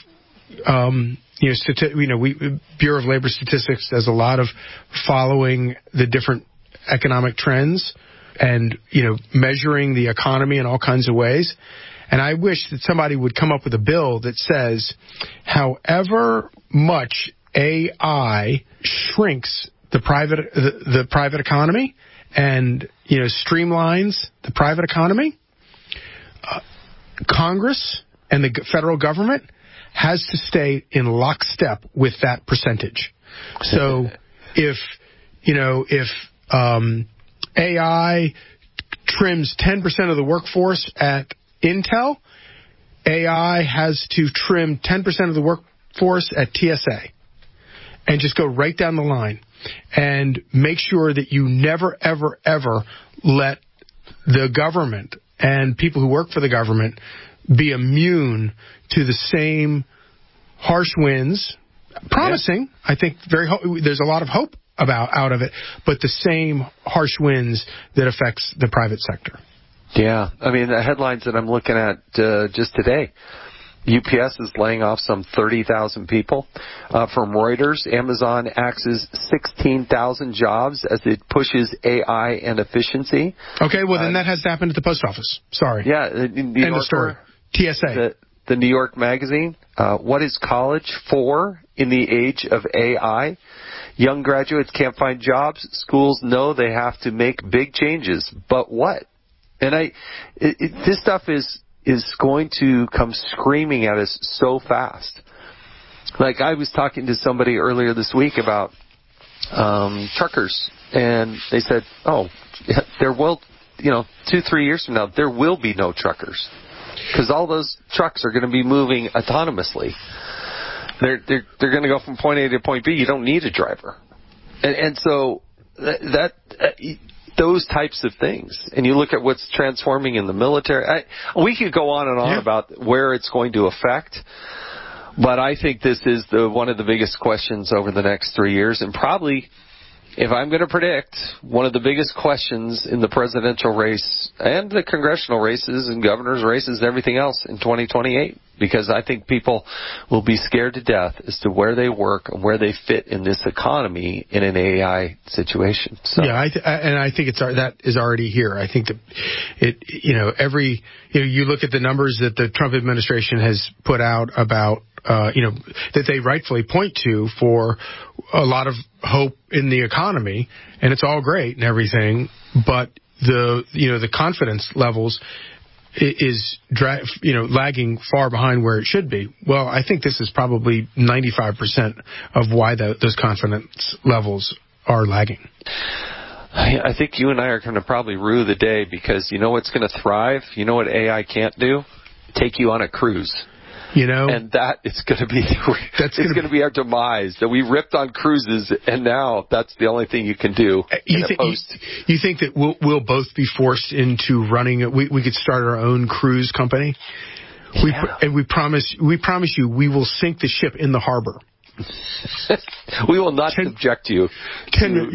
Bureau of Labor Statistics does a lot of following the different economic trends and measuring the economy in all kinds of ways. And I wish that somebody would come up with a bill that says, however much AI shrinks the private economy and streamlines the private economy, Congress and the federal government has to stay in lockstep with that percentage. So if AI trims 10% of the workforce at Intel, AI has to trim 10% of the workforce at TSA, and just go right down the line and make sure that you never, ever, ever let the government and people who work for the government be immune to the same harsh winds, promising, I think there's a lot of hope out of it, but the same harsh winds that affects the private sector. Yeah, I mean, the headlines that I'm looking at just today, UPS is laying off some 30,000 people. From Reuters, Amazon axes 16,000 jobs as it pushes AI and efficiency. Okay, well, then that has to happen at the post office. Sorry. Yeah. End of story. TSA. The New York Magazine, what is college for in the age of AI? Young graduates can't find jobs. Schools know they have to make big changes. But what? And this stuff is going to come screaming at us so fast. Like I was talking to somebody earlier this week about truckers, and they said, there will, 2-3 years from now, there will be no truckers. Because all those trucks are going to be moving autonomously. They're going to go from point A to point B. You don't need a driver. And so those types of things. And you look at what's transforming in the military. We could go on and on about where it's going to affect. But I think this is one of the biggest questions over the next 3 years. And probably, if I'm going to predict, one of the biggest questions in the presidential race and the congressional races and governor's races and everything else in 2028, because I think people will be scared to death as to where they work and where they fit in this economy in an AI situation. So. Yeah, I think that is already here. I think that you look at the numbers that the Trump administration has put out about that they rightfully point to for a lot of hope in the economy, and it's all great and everything, but the confidence levels is lagging far behind where it should be. Well, I think this is probably 95% of why those confidence levels are lagging. I think you and I are going to probably rue the day, because you know what's going to thrive? You know what AI can't do? Take you on a cruise. And that is going to be going to be our demise. That we ripped on cruises, and now that's the only thing you can do. You think that we'll both be forced into running? We could start our own cruise company. And we promise you we will sink the ship in the harbor. We will not subject you to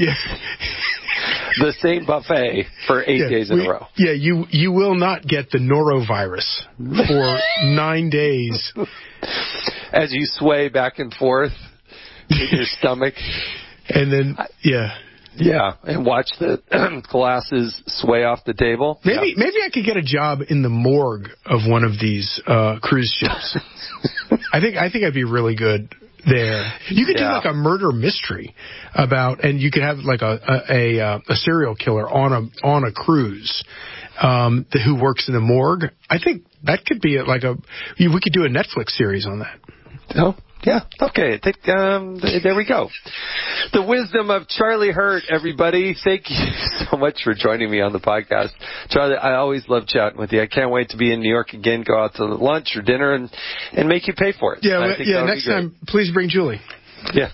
the same buffet for 8 days in a row. Yeah, you will not get the norovirus for 9 days. As you sway back and forth in your stomach. And then, Yeah, and watch the glasses sway off the table. Maybe I could get a job in the morgue of one of these cruise ships. I think I'd be really good there. You could do like a murder mystery and you could have like a serial killer on a cruise who works in the morgue. I think that could be we could do a Netflix series on that. Oh, yeah. Okay. There we go. The wisdom of Charlie Hurt, everybody. Thank you so much for joining me on the podcast. Charlie, I always love chatting with you. I can't wait to be in New York again, go out to lunch or dinner and make you pay for it. Yeah, next time, please bring Julie. Yeah.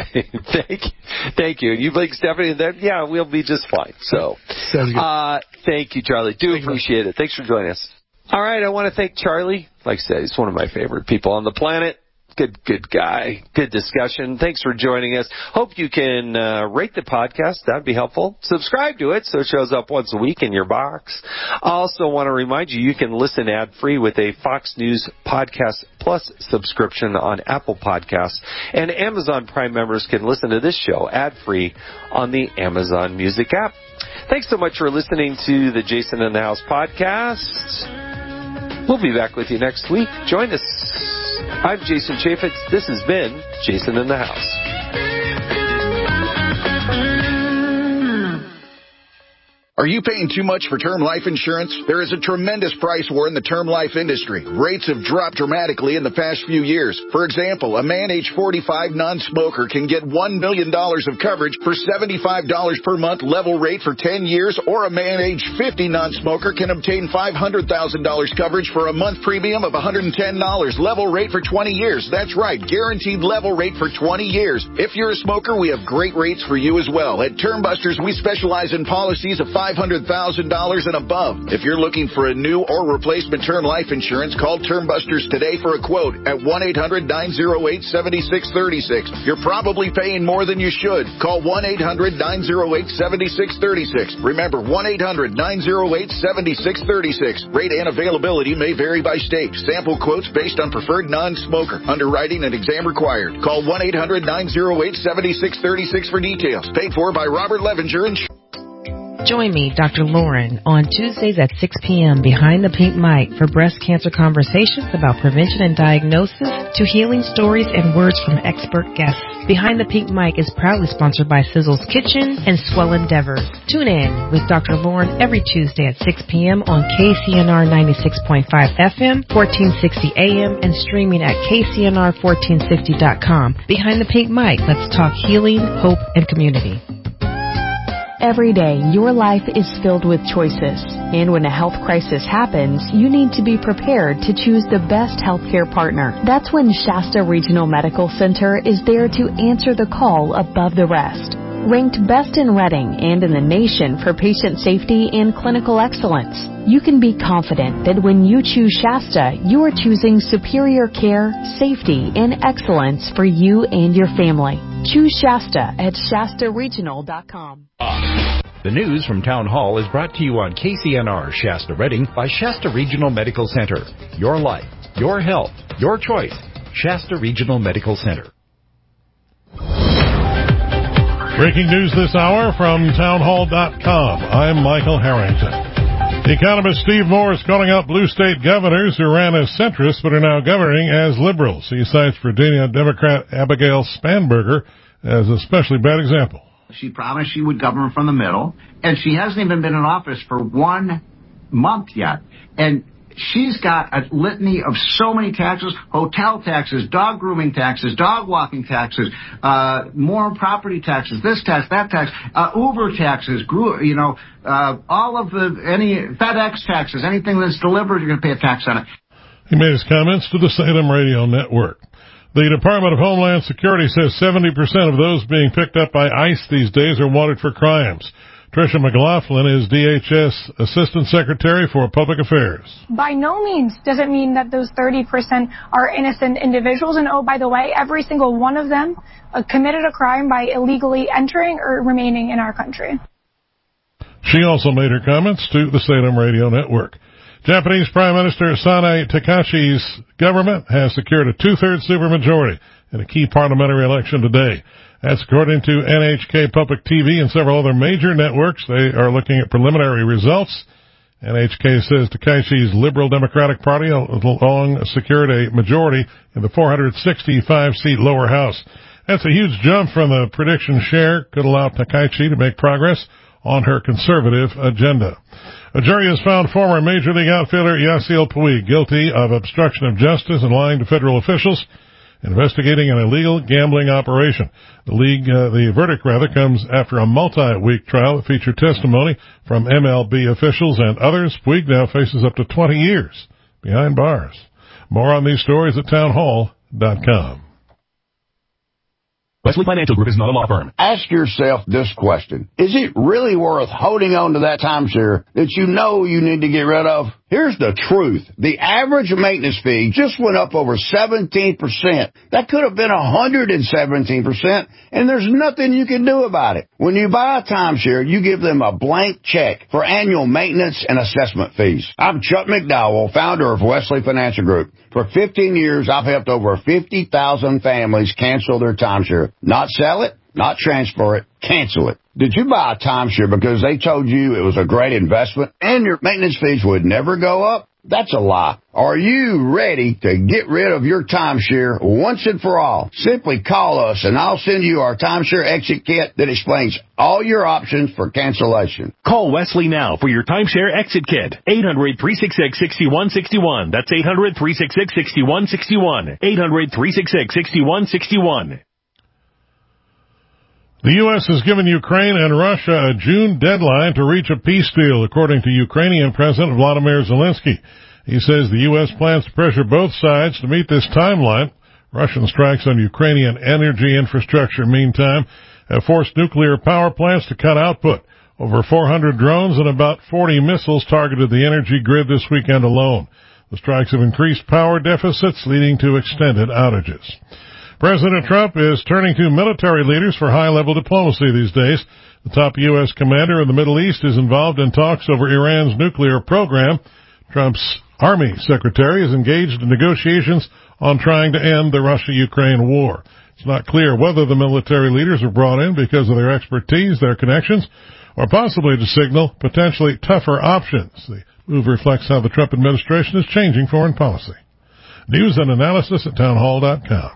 Thank you. You bring Stephanie there? Yeah, we'll be just fine. So, sounds good. Thank you, Charlie. Appreciate it. Thanks for joining us. All right. I want to thank Charlie. Like I said, he's one of my favorite people on the planet. Good guy. Good discussion. Thanks for joining us. Hope you can rate the podcast. That'd be helpful. Subscribe to it so it shows up once a week in your box. I also want to remind you can listen ad-free with a Fox News Podcast Plus subscription on Apple Podcasts. And Amazon Prime members can listen to this show ad-free on the Amazon Music app. Thanks so much for listening to the Jason in the House podcast. We'll be back with you next week. Join us. I'm Jason Chaffetz. This has been Jason in the House. Are you paying too much for term life insurance? There is a tremendous price war in the term life industry. Rates have dropped dramatically in the past few years. For example, a man age 45 non-smoker can get $1 million of coverage for $75 per month level rate for 10 years, or a man age 50 non-smoker can obtain $500,000 coverage for a month premium of $110 level rate for 20 years. That's right, guaranteed level rate for 20 years. If you're a smoker, we have great rates for you as well. At Term Busters, we specialize in policies of 5 $500,000 and above. If you're looking for a new or replacement term life insurance, call Term Busters today for a quote at 1-800-908-7636. You're probably paying more than you should. Call 1-800-908-7636. Remember, 1-800-908-7636. Rate and availability may vary by state. Sample quotes based on preferred non-smoker. Underwriting and exam required. Call 1-800-908-7636 for details. Paid for by Robert Levenger Insurance. Join me, Dr. Lauren, on Tuesdays at 6 p.m. behind the pink mic for breast cancer conversations about prevention and diagnosis to healing stories and words from expert guests. Behind the Pink Mic is proudly sponsored by Sizzle's Kitchen and Swell Endeavor. Tune in with Dr. Lauren every Tuesday at 6 p.m. on KCNR 96.5 FM, 1460 AM, and streaming at KCNR1460.com. Behind the Pink Mic, let's talk healing, hope, and community. Every day, your life is filled with choices. And when a health crisis happens, you need to be prepared to choose the best healthcare partner. That's when Shasta Regional Medical Center is there to answer the call above the rest. Ranked best in Reading and in the nation for patient safety and clinical excellence, you can be confident that when you choose Shasta, you are choosing superior care, safety, and excellence for you and your family. Choose Shasta at ShastaRegional.com. The news from Town Hall is brought to you on KCNR Shasta Reading by Shasta Regional Medical Center. Your life, your health, your choice. Shasta Regional Medical Center. Breaking news this hour from townhall.com. I'm Michael Harrington. Economist Steve Moore is calling out blue state governors who ran as centrists but are now governing as liberals. He cites Virginia Democrat Abigail Spanberger as a especially bad example. She promised she would govern from the middle, and she hasn't even been in office for 1 month yet. And she's got a litany of so many taxes: hotel taxes, dog grooming taxes, dog walking taxes, more property taxes, this tax, that tax, Uber taxes, all of any FedEx taxes, anything that's delivered, you're going to pay a tax on it. He made his comments to the Salem Radio Network. The Department of Homeland Security says 70% of those being picked up by ICE these days are wanted for crimes. Tricia McLaughlin is DHS Assistant Secretary for Public Affairs. By no means does it mean that those 30% are innocent individuals. And oh, by the way, every single one of them committed a crime by illegally entering or remaining in our country. She also made her comments to the Salem Radio Network. Japanese Prime Minister Sanae Takashi's government has secured a two-thirds supermajority in a key parliamentary election today. That's according to NHK Public TV and several other major networks. They are looking at preliminary results. NHK says Takashi's Liberal Democratic Party long secured a majority in the 465-seat lower house. That's a huge jump from the prediction share. Could allow Takashi to make progress on her conservative agenda. A jury has found former Major League outfielder Yasiel Puig guilty of obstruction of justice and lying to federal officials investigating an illegal gambling operation. The verdict comes after a multi-week trial that featured testimony from MLB officials and others. Puig now faces up to 20 years behind bars. More on these stories at townhall.com. Wesley Financial Group is not a law firm. Ask yourself this question. Is it really worth holding on to that timeshare that you know you need to get rid of? Here's the truth. The average maintenance fee just went up over 17%. That could have been 117%, and there's nothing you can do about it. When you buy a timeshare, you give them a blank check for annual maintenance and assessment fees. I'm Chuck McDowell, founder of Wesley Financial Group. For 15 years, I've helped over 50,000 families cancel their timeshare. Not sell it, not transfer it, cancel it. Did you buy a timeshare because they told you it was a great investment and your maintenance fees would never go up? That's a lie. Are you ready to get rid of your timeshare once and for all? Simply call us and I'll send you our timeshare exit kit that explains all your options for cancellation. Call Wesley now for your timeshare exit kit. 800-366-6161. That's 800-366-6161. 800-366-6161. The U.S. has given Ukraine and Russia a June deadline to reach a peace deal, according to Ukrainian President Volodymyr Zelensky. He says the U.S. plans to pressure both sides to meet this timeline. Russian strikes on Ukrainian energy infrastructure, meantime, have forced nuclear power plants to cut output. Over 400 drones and about 40 missiles targeted the energy grid this weekend alone. The strikes have increased power deficits, leading to extended outages. President Trump is turning to military leaders for high-level diplomacy these days. The top U.S. commander in the Middle East is involved in talks over Iran's nuclear program. Trump's Army Secretary is engaged in negotiations on trying to end the Russia-Ukraine war. It's not clear whether the military leaders were brought in because of their expertise, their connections, or possibly to signal potentially tougher options. The move reflects how the Trump administration is changing foreign policy. News and analysis at townhall.com.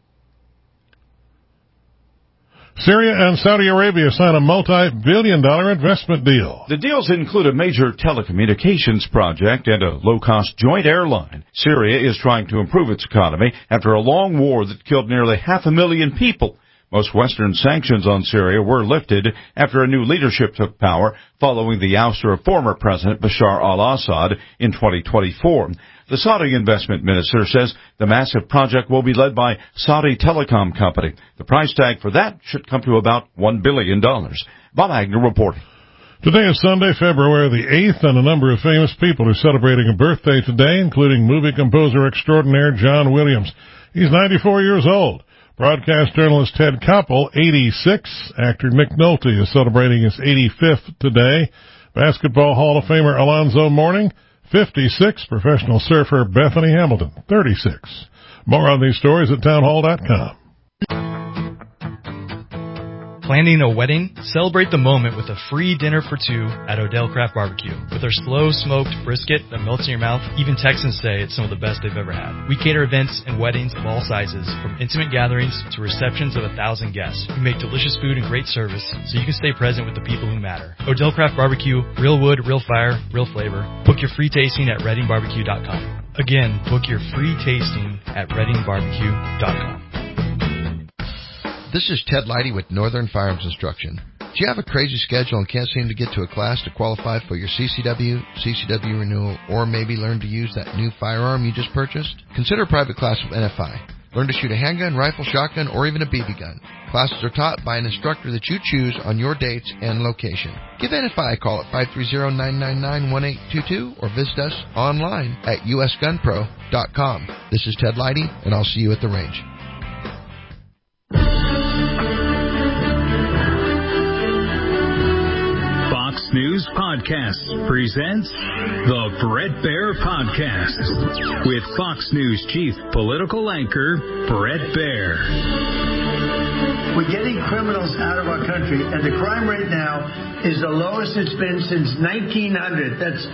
Syria and Saudi Arabia sign a multi-billion-dollar investment deal. The deals include a major telecommunications project and a low-cost joint airline. Syria is trying to improve its economy after a long war that killed nearly 500,000 people. Most Western sanctions on Syria were lifted after a new leadership took power following the ouster of former President Bashar al-Assad in 2024. The Saudi investment minister says the massive project will be led by Saudi Telecom Company. The price tag for that should come to about $1 billion. Bob Agnew reporting. Today is Sunday, February the 8th, and a number of famous people are celebrating a birthday today, including movie composer extraordinaire John Williams. He's 94 years old. Broadcast journalist Ted Koppel, 86. Actor Nick Nolte is celebrating his 85th today. Basketball Hall of Famer Alonzo Mourning, 56. Professional surfer Bethany Hamilton, 36. More on these stories at townhall.com. Planning a wedding? Celebrate the moment with a free dinner for two at Odell Craft Barbecue. With our slow-smoked brisket that melts in your mouth, even Texans say it's some of the best they've ever had. We cater events and weddings of all sizes, from intimate gatherings to receptions of 1,000 guests. We make delicious food and great service so you can stay present with the people who matter. Odell Craft Barbecue, real wood, real fire, real flavor. Book your free tasting at ReddingBarbecue.com. Again, book your free tasting at ReddingBarbecue.com. This is Ted Leidy with Northern Firearms Instruction. Do you have a crazy schedule and can't seem to get to a class to qualify for your CCW renewal, or maybe learn to use that new firearm you just purchased? Consider a private class with NFI. Learn to shoot a handgun, rifle, shotgun, or even a BB gun. Classes are taught by an instructor that you choose on your dates and location. Give NFI a call at 530-999-1822 or visit us online at usgunpro.com. This is Ted Leidy, and I'll see you at the range. Fox News Podcasts presents the Bret Baier Podcast with Fox News chief political anchor Bret Baier. We're getting criminals out of our country, and the crime rate now is the lowest it's been since 1900. That's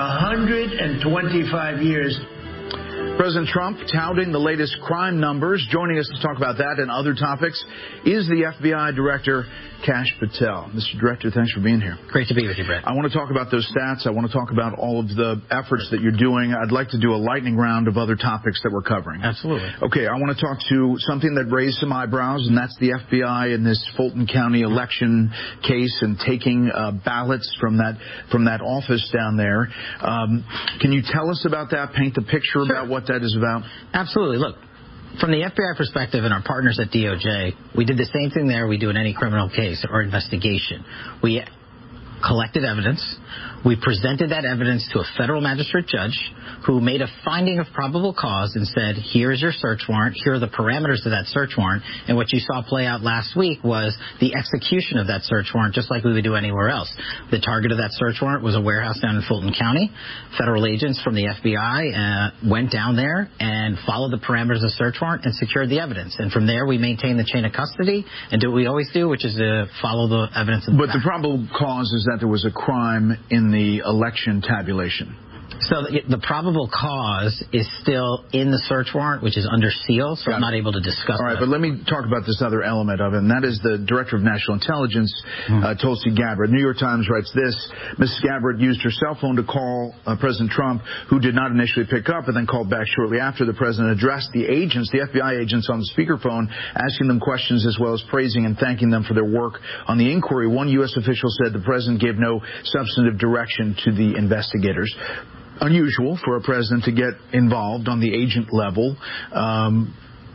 125 years. President Trump touting the latest crime numbers. Joining us to talk about that and other topics is the FBI Director, Kash Patel. Mr. Director, thanks for being here. Great to be with you, Brett. I want to talk about those stats. I want to talk about all of the efforts that you're doing. I'd like to do a lightning round of other topics that we're covering. Absolutely. Okay, I want to talk to something that raised some eyebrows, and that's the FBI in this Fulton County election case and taking ballots from that office down there. Can you tell us about that? Paint the picture about what that is about? Absolutely. Look, from the FBI perspective and our partners at DOJ, we did the same thing there we do in any criminal case or investigation. We collected evidence. We presented that evidence to a federal magistrate judge who made a finding of probable cause and said, here is your search warrant. Here are the parameters of that search warrant. And what you saw play out last week was the execution of that search warrant, just like we would do anywhere else. The target of that search warrant was a warehouse down in Fulton County. Federal agents from the FBI went down there and followed the parameters of the search warrant and secured the evidence. And from there, we maintained the chain of custody and do what we always do, which is to follow the evidence. But the probable cause is that there was a crime in the election tabulation. So the probable cause is still in the search warrant, which is under seal, so I'm not able to discuss All right, that. but let me talk about this other element of it, and that is the Director of National Intelligence, Tulsi Gabbard. New York Times writes this: Mrs. Gabbard used her cell phone to call President Trump, who did not initially pick up and then called back shortly after. The president addressed the agents, the FBI agents, on the speakerphone, asking them questions as well as praising and thanking them for their work on the inquiry. One U.S. official said the president gave no substantive direction to the investigators. Unusual for a president to get involved on the agent level.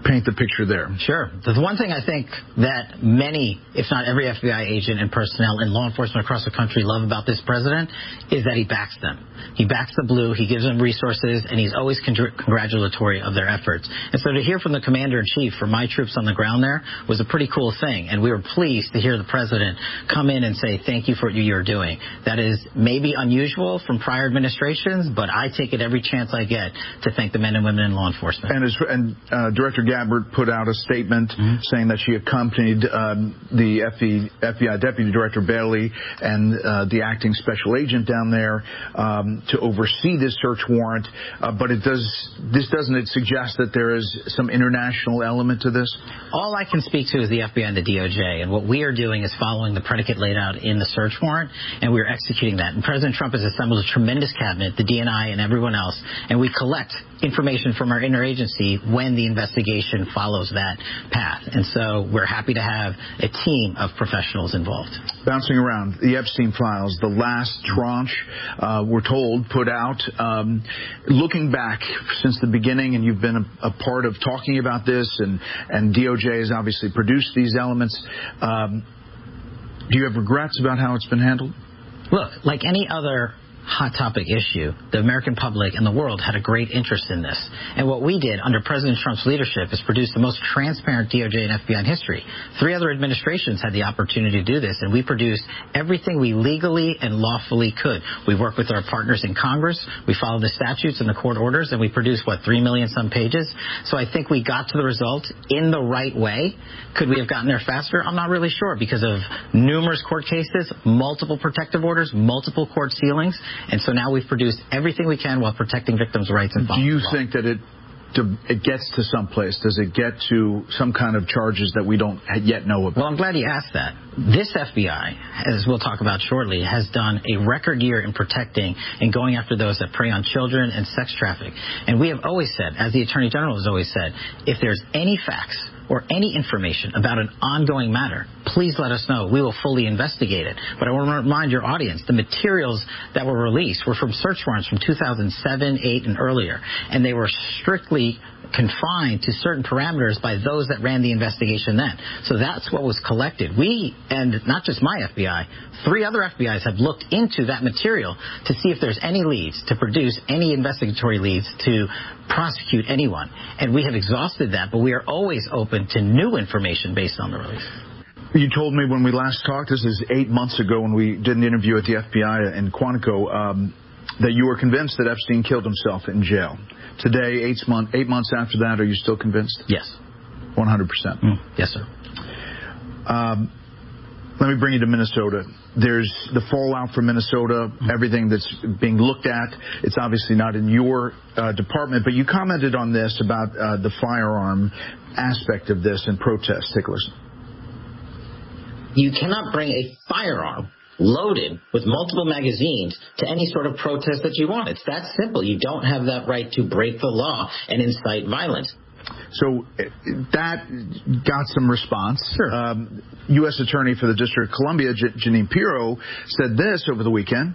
paint the picture there. Sure. The one thing I think that many, if not every FBI agent and personnel and law enforcement across the country love about this president is that he backs them. He backs the blue, he gives them resources, and he's always congratulatory of their efforts. And so to hear from the commander-in-chief from my troops on the ground there was a pretty cool thing, and we were pleased to hear the president come in and say thank you for what you're doing. That is maybe unusual from prior administrations, but I take it every chance I get to thank the men and women in law enforcement. And Director Gabbard put out a statement saying that she accompanied the FBI Deputy Director Bailey and the acting special agent down there to oversee this search warrant. But doesn't it suggest that there is some international element to this? All I can speak to is the FBI and the DOJ, and what we are doing is following the predicate laid out in the search warrant, and we are executing that. And President Trump has assembled a tremendous cabinet, the DNI and everyone else, and we collect information from our interagency when the investigation follows that path. And so we're happy to have a team of professionals involved. Bouncing around, the Epstein files, the last tranche, we're told, put out. Looking back since the beginning, and you've been a part of talking about this, and DOJ has obviously produced these elements. Do you have regrets about how it's been handled? Look, like any other hot topic issue, the American public and the world had a great interest in this. And what we did under President Trump's leadership is produce the most transparent DOJ and FBI in history. 3 other administrations had the opportunity to do this, and we produced everything we legally and lawfully could. We worked with our partners in Congress, we followed the statutes and the court orders, and we produced, 3 million some pages? So I think we got to the result in the right way. Could we have gotten there faster? I'm not really sure, because of numerous court cases, multiple protective orders, multiple court sealings. And so now we've produced everything we can while protecting victims' rights and Do you think that it gets to some place? Does it get to some kind of charges that we don't yet know about? Well, I'm glad you asked that. This FBI, as we'll talk about shortly, has done a record year in protecting and going after those that prey on children and sex traffic. And we have always said, as the Attorney General has always said, if there's any facts or any information about an ongoing matter, please let us know. We will fully investigate it. But I want to remind your audience, the materials that were released were from search warrants from 2007, 8, and earlier. And they were strictly confined to certain parameters by those that ran the investigation then. So that's what was collected. We, and not just my FBI, 3 other FBIs have looked into that material to see if there's any leads, to produce any investigatory leads to prosecute anyone. And we have exhausted that, but we are always open to new information based on the release. You told me when we last talked, this is 8 months ago when we did an interview at the FBI in Quantico, that you were convinced that Epstein killed himself in jail. Today, 8 months after that, are you still convinced? Yes. 100%? Yes, sir. Let me bring you to Minnesota. There's the fallout from Minnesota, everything that's being looked at. It's obviously not in your department, but you commented on this about the firearm aspect of this and protest. Take a listen. You cannot bring a firearm loaded with multiple magazines to any sort of protest that you want. It's that simple. You don't have that right to break the law and incite violence. So that got some response. Sure. U.S. Attorney for the District of Columbia, Jeanine Pirro, said this over the weekend.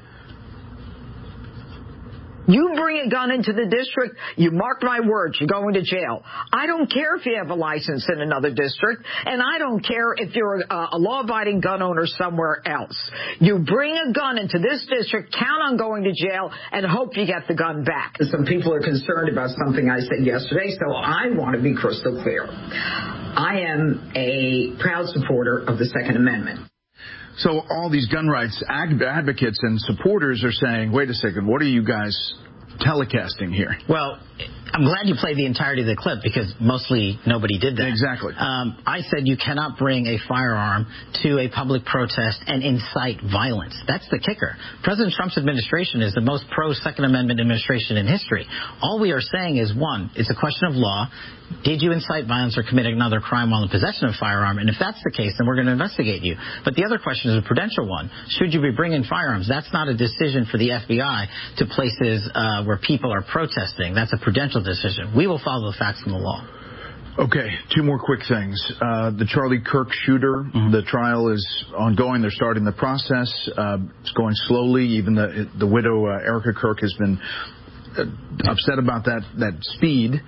You bring a gun into the district, you mark my words, you're going to jail. I don't care if you have a license in another district, and I don't care if you're a law-abiding gun owner somewhere else. You bring a gun into this district, count on going to jail, and hope you get the gun back. Some people are concerned about something I said yesterday, so I want to be crystal clear. I am a proud supporter of the Second Amendment. So all these gun rights advocates and supporters are saying, wait a second, what are you guys telecasting here? Well, I'm glad you played the entirety of the clip because mostly nobody did that. Exactly. I said you cannot bring a firearm to a public protest and incite violence. That's the kicker. President Trump's administration is the most pro-Second Amendment administration in history. All we are saying is, one, it's a question of law. Did you incite violence or commit another crime while in possession of a firearm? And if that's the case, then we're going to investigate you. But the other question is a prudential one. Should you be bringing firearms? That's not a decision for the FBI to places where people are protesting. That's a prudential decision. We will follow the facts and the law. Okay, 2 more quick things. The Charlie Kirk shooter, the trial is ongoing. They're starting the process. It's going slowly. Even the widow, Erica Kirk, has been upset about that speed.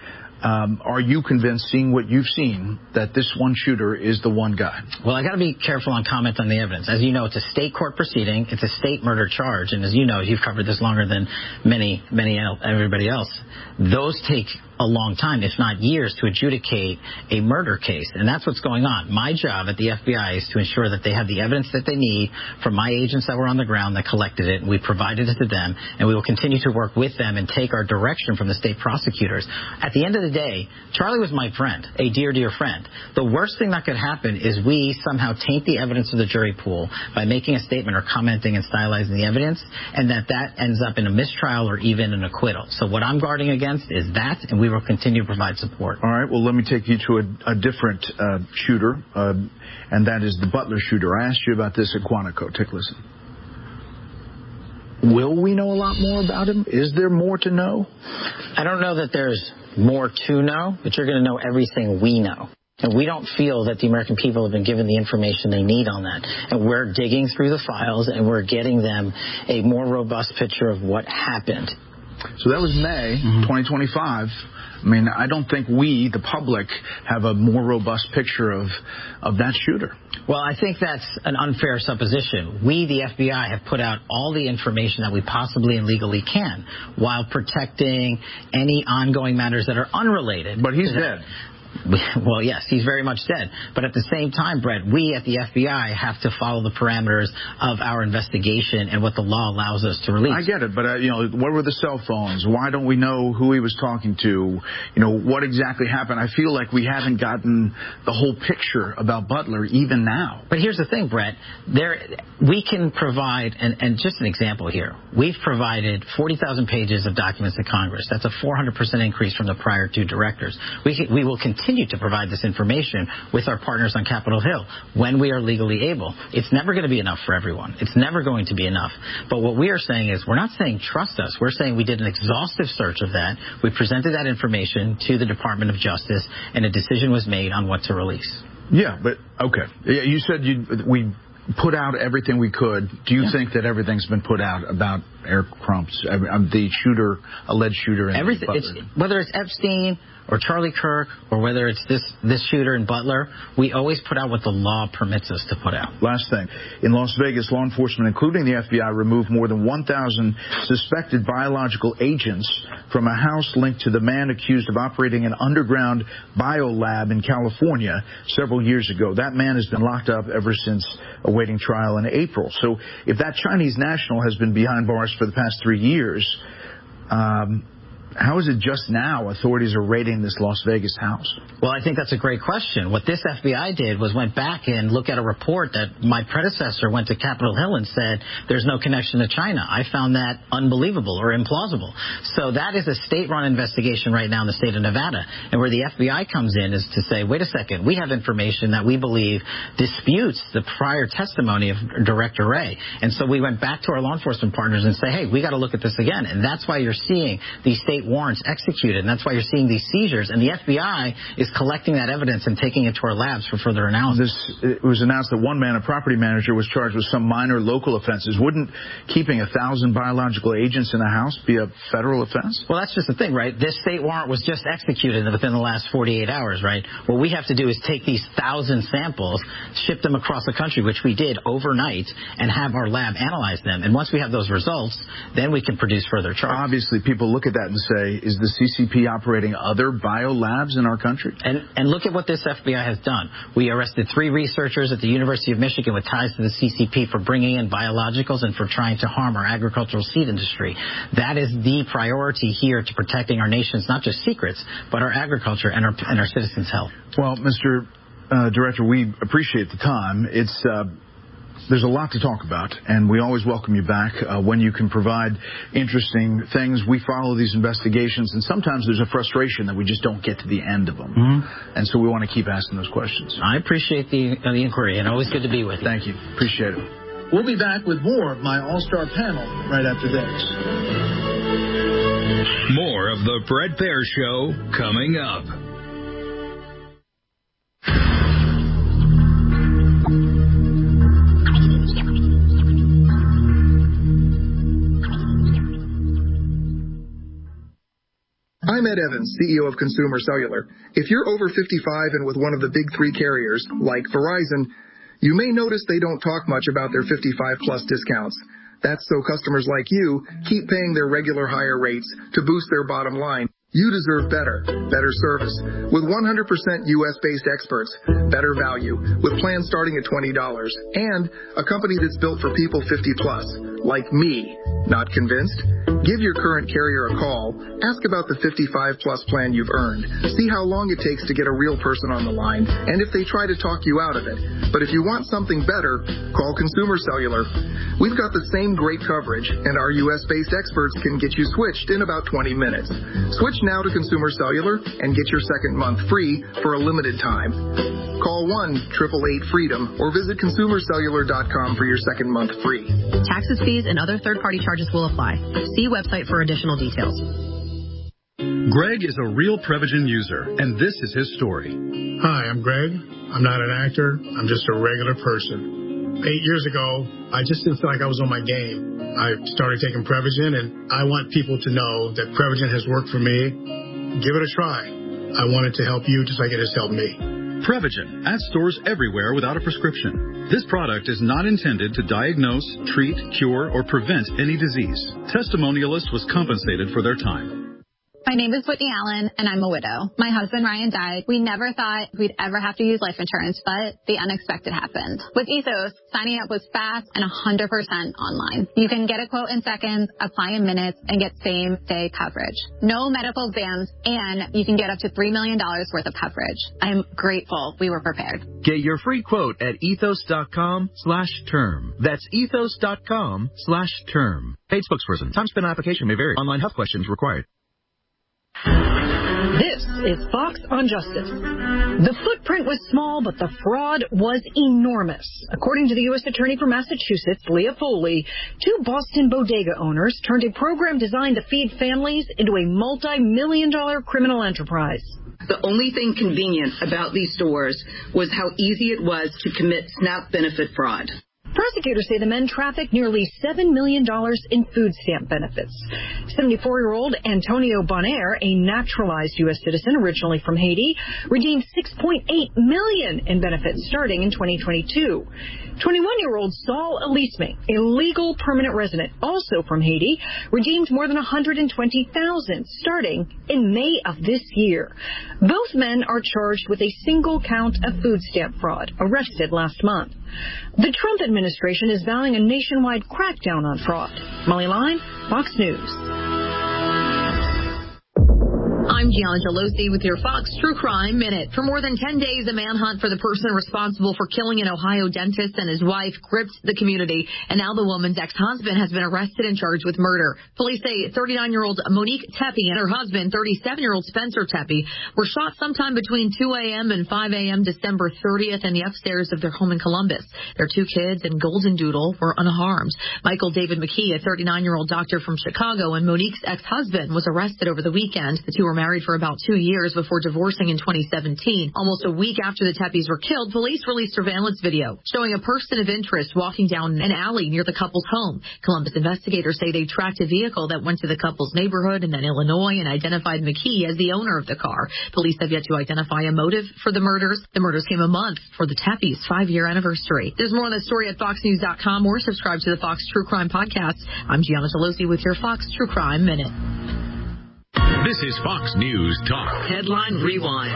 Are you convinced, seeing what you've seen, that this one shooter is the one guy? Well, I got to be careful on comment on the evidence. As you know, it's a state court proceeding. It's a state murder charge. And as you know, you've covered this longer than everybody else. Those take a long time, if not years, to adjudicate a murder case. And that's what's going on. My job at the FBI is to ensure that they have the evidence that they need from my agents that were on the ground that collected it, and we provided it to them, and we will continue to work with them and take our direction from the state prosecutors. At the end of the day, Charlie was my friend, a dear, dear friend. The worst thing that could happen is we somehow taint the evidence of the jury pool by making a statement or commenting and stylizing the evidence, and that ends up in a mistrial or even an acquittal. So what I'm guarding against is that, and we will continue to provide support. All right, well, let me take you to a different shooter, and that is the Butler shooter. I asked you about this at Quantico. Take a listen. Will we know a lot more about him? Is there more to know? I don't know that there's more to know, but you're going to know everything we know. And we don't feel that the American people have been given the information they need on that. And we're digging through the files, and we're getting them a more robust picture of what happened. So that was May 2025. I mean, I don't think we, the public, have a more robust picture of that shooter. Well, I think that's an unfair supposition. We, the FBI, have put out all the information that we possibly and legally can while protecting any ongoing matters that are unrelated. But he's dead. Well, yes, he's very much dead. But at the same time, Brett, we at the FBI have to follow the parameters of our investigation and what the law allows us to release. I get it, but, what were the cell phones? Why don't we know who he was talking to? What exactly happened? I feel like we haven't gotten the whole picture about Butler even now. But here's the thing, Brett. We can provide, and just an example here, we've provided 40,000 pages of documents to Congress. That's a 400% increase from the prior two directors. We will continue to provide this information with our partners on Capitol Hill when we are legally able. It's never going to be enough for everyone. It's never going to be enough. But what we are saying is, we're not saying trust us. We're saying we did an exhaustive search of that. We presented that information to the Department of Justice, and a decision was made on what to release. Yeah, but okay. You said we put out everything we could. Do you think that everything's been put out about Eric Crumps, the shooter, alleged shooter in Butler? Whether it's Epstein or Charlie Kirk, or whether it's this shooter in Butler, we always put out what the law permits us to put out. Last thing. In Las Vegas, law enforcement, including the FBI, removed more than 1,000 suspected biological agents from a house linked to the man accused of operating an underground biolab in California several years ago. That man has been locked up ever since awaiting trial in April. So if that Chinese national has been behind bars for the past 3 years, how is it just now authorities are raiding this Las Vegas house? Well, I think that's a great question. What this FBI did was went back and looked at a report that my predecessor went to Capitol Hill and said there's no connection to China. I found that unbelievable or implausible. So that is a state-run investigation right now in the state of Nevada. And where the FBI comes in is to say, wait a second, we have information that we believe disputes the prior testimony of Director Wray. And so we went back to our law enforcement partners and say, hey, we got to look at this again. And that's why you're seeing these state warrants executed, and that's why you're seeing these seizures. And the FBI is collecting that evidence and taking it to our labs for further analysis. It was announced that one man, a property manager, was charged with some minor local offenses. Wouldn't keeping 1,000 biological agents in a house be a federal offense? Well, that's just the thing, right? This state warrant was just executed within the last 48 hours, right? What we have to do is take these 1,000 samples, ship them across the country, which we did overnight, and have our lab analyze them. And once we have those results, then we can produce further charges. Obviously, people look at that and say, is the CCP operating other biolabs in our country? And look at what this FBI has done. We arrested 3 researchers at the University of Michigan with ties to the CCP for bringing in biologicals and for trying to harm our agricultural seed industry. That is the priority here to protecting our nation's not just secrets, but our agriculture and our citizens' health. Well, Mr. Director, we appreciate the time. There's a lot to talk about, and we always welcome you back when you can provide interesting things. We follow these investigations, and sometimes there's a frustration that we just don't get to the end of them. And so we want to keep asking those questions. I appreciate the inquiry, and always good to be with you. Thank you. Appreciate it. We'll be back with more of my all-star panel right after this. More of the Bret Baier Show coming up. I'm Ed Evans, CEO of Consumer Cellular. If you're over 55 and with one of the big three carriers, like Verizon, you may notice they don't talk much about their 55-plus discounts. That's so customers like you keep paying their regular higher rates to boost their bottom line. You deserve better service. With 100% U.S.-based experts, better value, with plans starting at $20, and a company that's built for people 50-plus, like me. Not convinced? Give your current carrier a call. Ask about the 55-plus plan you've earned. See how long it takes to get a real person on the line, and if they try to talk you out of it. But if you want something better, call Consumer Cellular. We've got the same great coverage, and our U.S.-based experts can get you switched in about 20 minutes. Switch now to Consumer Cellular and get your second month free for a limited time. Call 1-888-FREEDOM or visit consumercellular.com for your second month free. Taxes, fees, and other third-party charges will apply. See website for additional details. Greg is a real Prevagen user, and this is his story. Hi, I'm Greg. I'm not an actor. I'm just a regular person. 8 years ago, I just didn't feel like I was on my game. I started taking Prevagen, and I want people to know that Prevagen has worked for me. Give it a try. I want it to help you just like it has helped me. Prevagen, at stores everywhere without a prescription. This product is not intended to diagnose, treat, cure, or prevent any disease. Testimonialists was compensated for their time. My name is Whitney Allen, and I'm a widow. My husband, Ryan, died. We never thought we'd ever have to use life insurance, but the unexpected happened. With Ethos, signing up was fast and 100% online. You can get a quote in seconds, apply in minutes, and get same-day coverage. No medical exams, and you can get up to $3 million worth of coverage. I'm grateful we were prepared. Get your free quote at ethos.com/term. That's ethos.com/term. Paid spokesperson. Time spent on application may vary. Online health questions required. This is Fox on Justice. The footprint was small, but the fraud was enormous. According to the U.S. Attorney for Massachusetts, Leah Foley, two Boston bodega owners turned a program designed to feed families into a multi-million-dollar criminal enterprise. The only thing convenient about these stores was how easy it was to commit SNAP benefit fraud. Prosecutors say the men trafficked nearly $7 million in food stamp benefits. 74-year-old Antonio Bonaire, a naturalized U.S. citizen originally from Haiti, redeemed $6.8 million in benefits starting in 2022. 21-year-old Saul Elisme, a legal permanent resident, also from Haiti, redeemed more than $120,000 starting in May of this year. Both men are charged with a single count of food stamp fraud, arrested last month. The Trump administration is vowing a nationwide crackdown on fraud. Molly Line, Fox News. I'm Gianna Gelosi with your Fox True Crime Minute. For more than 10 days, a manhunt for the person responsible for killing an Ohio dentist and his wife gripped the community, and now the woman's ex-husband has been arrested and charged with murder. Police say 39-year-old Monique Tepe and her husband, 37-year-old Spencer Tepe, were shot sometime between 2 a.m. and 5 a.m. December 30th in the upstairs of their home in Columbus. Their two kids and Golden Doodle were unharmed. Michael David McKee, a 39-year-old doctor from Chicago, and Monique's ex-husband was arrested over the weekend. The two were married for about 2 years before divorcing in 2017. Almost a week after the Tepes were killed, police released surveillance video showing a person of interest walking down an alley near the couple's home. Columbus investigators say they tracked a vehicle that went to the couple's neighborhood in Illinois and identified McKee as the owner of the car. Police have yet to identify a motive for the murders. The murders came a month for the Tepes' 5-year anniversary. There's more on the story at foxnews.com or subscribe to the Fox True Crime Podcast. I'm Gianna Gelosi with your Fox True Crime Minute. This is Fox News Talk. Headline Rewind.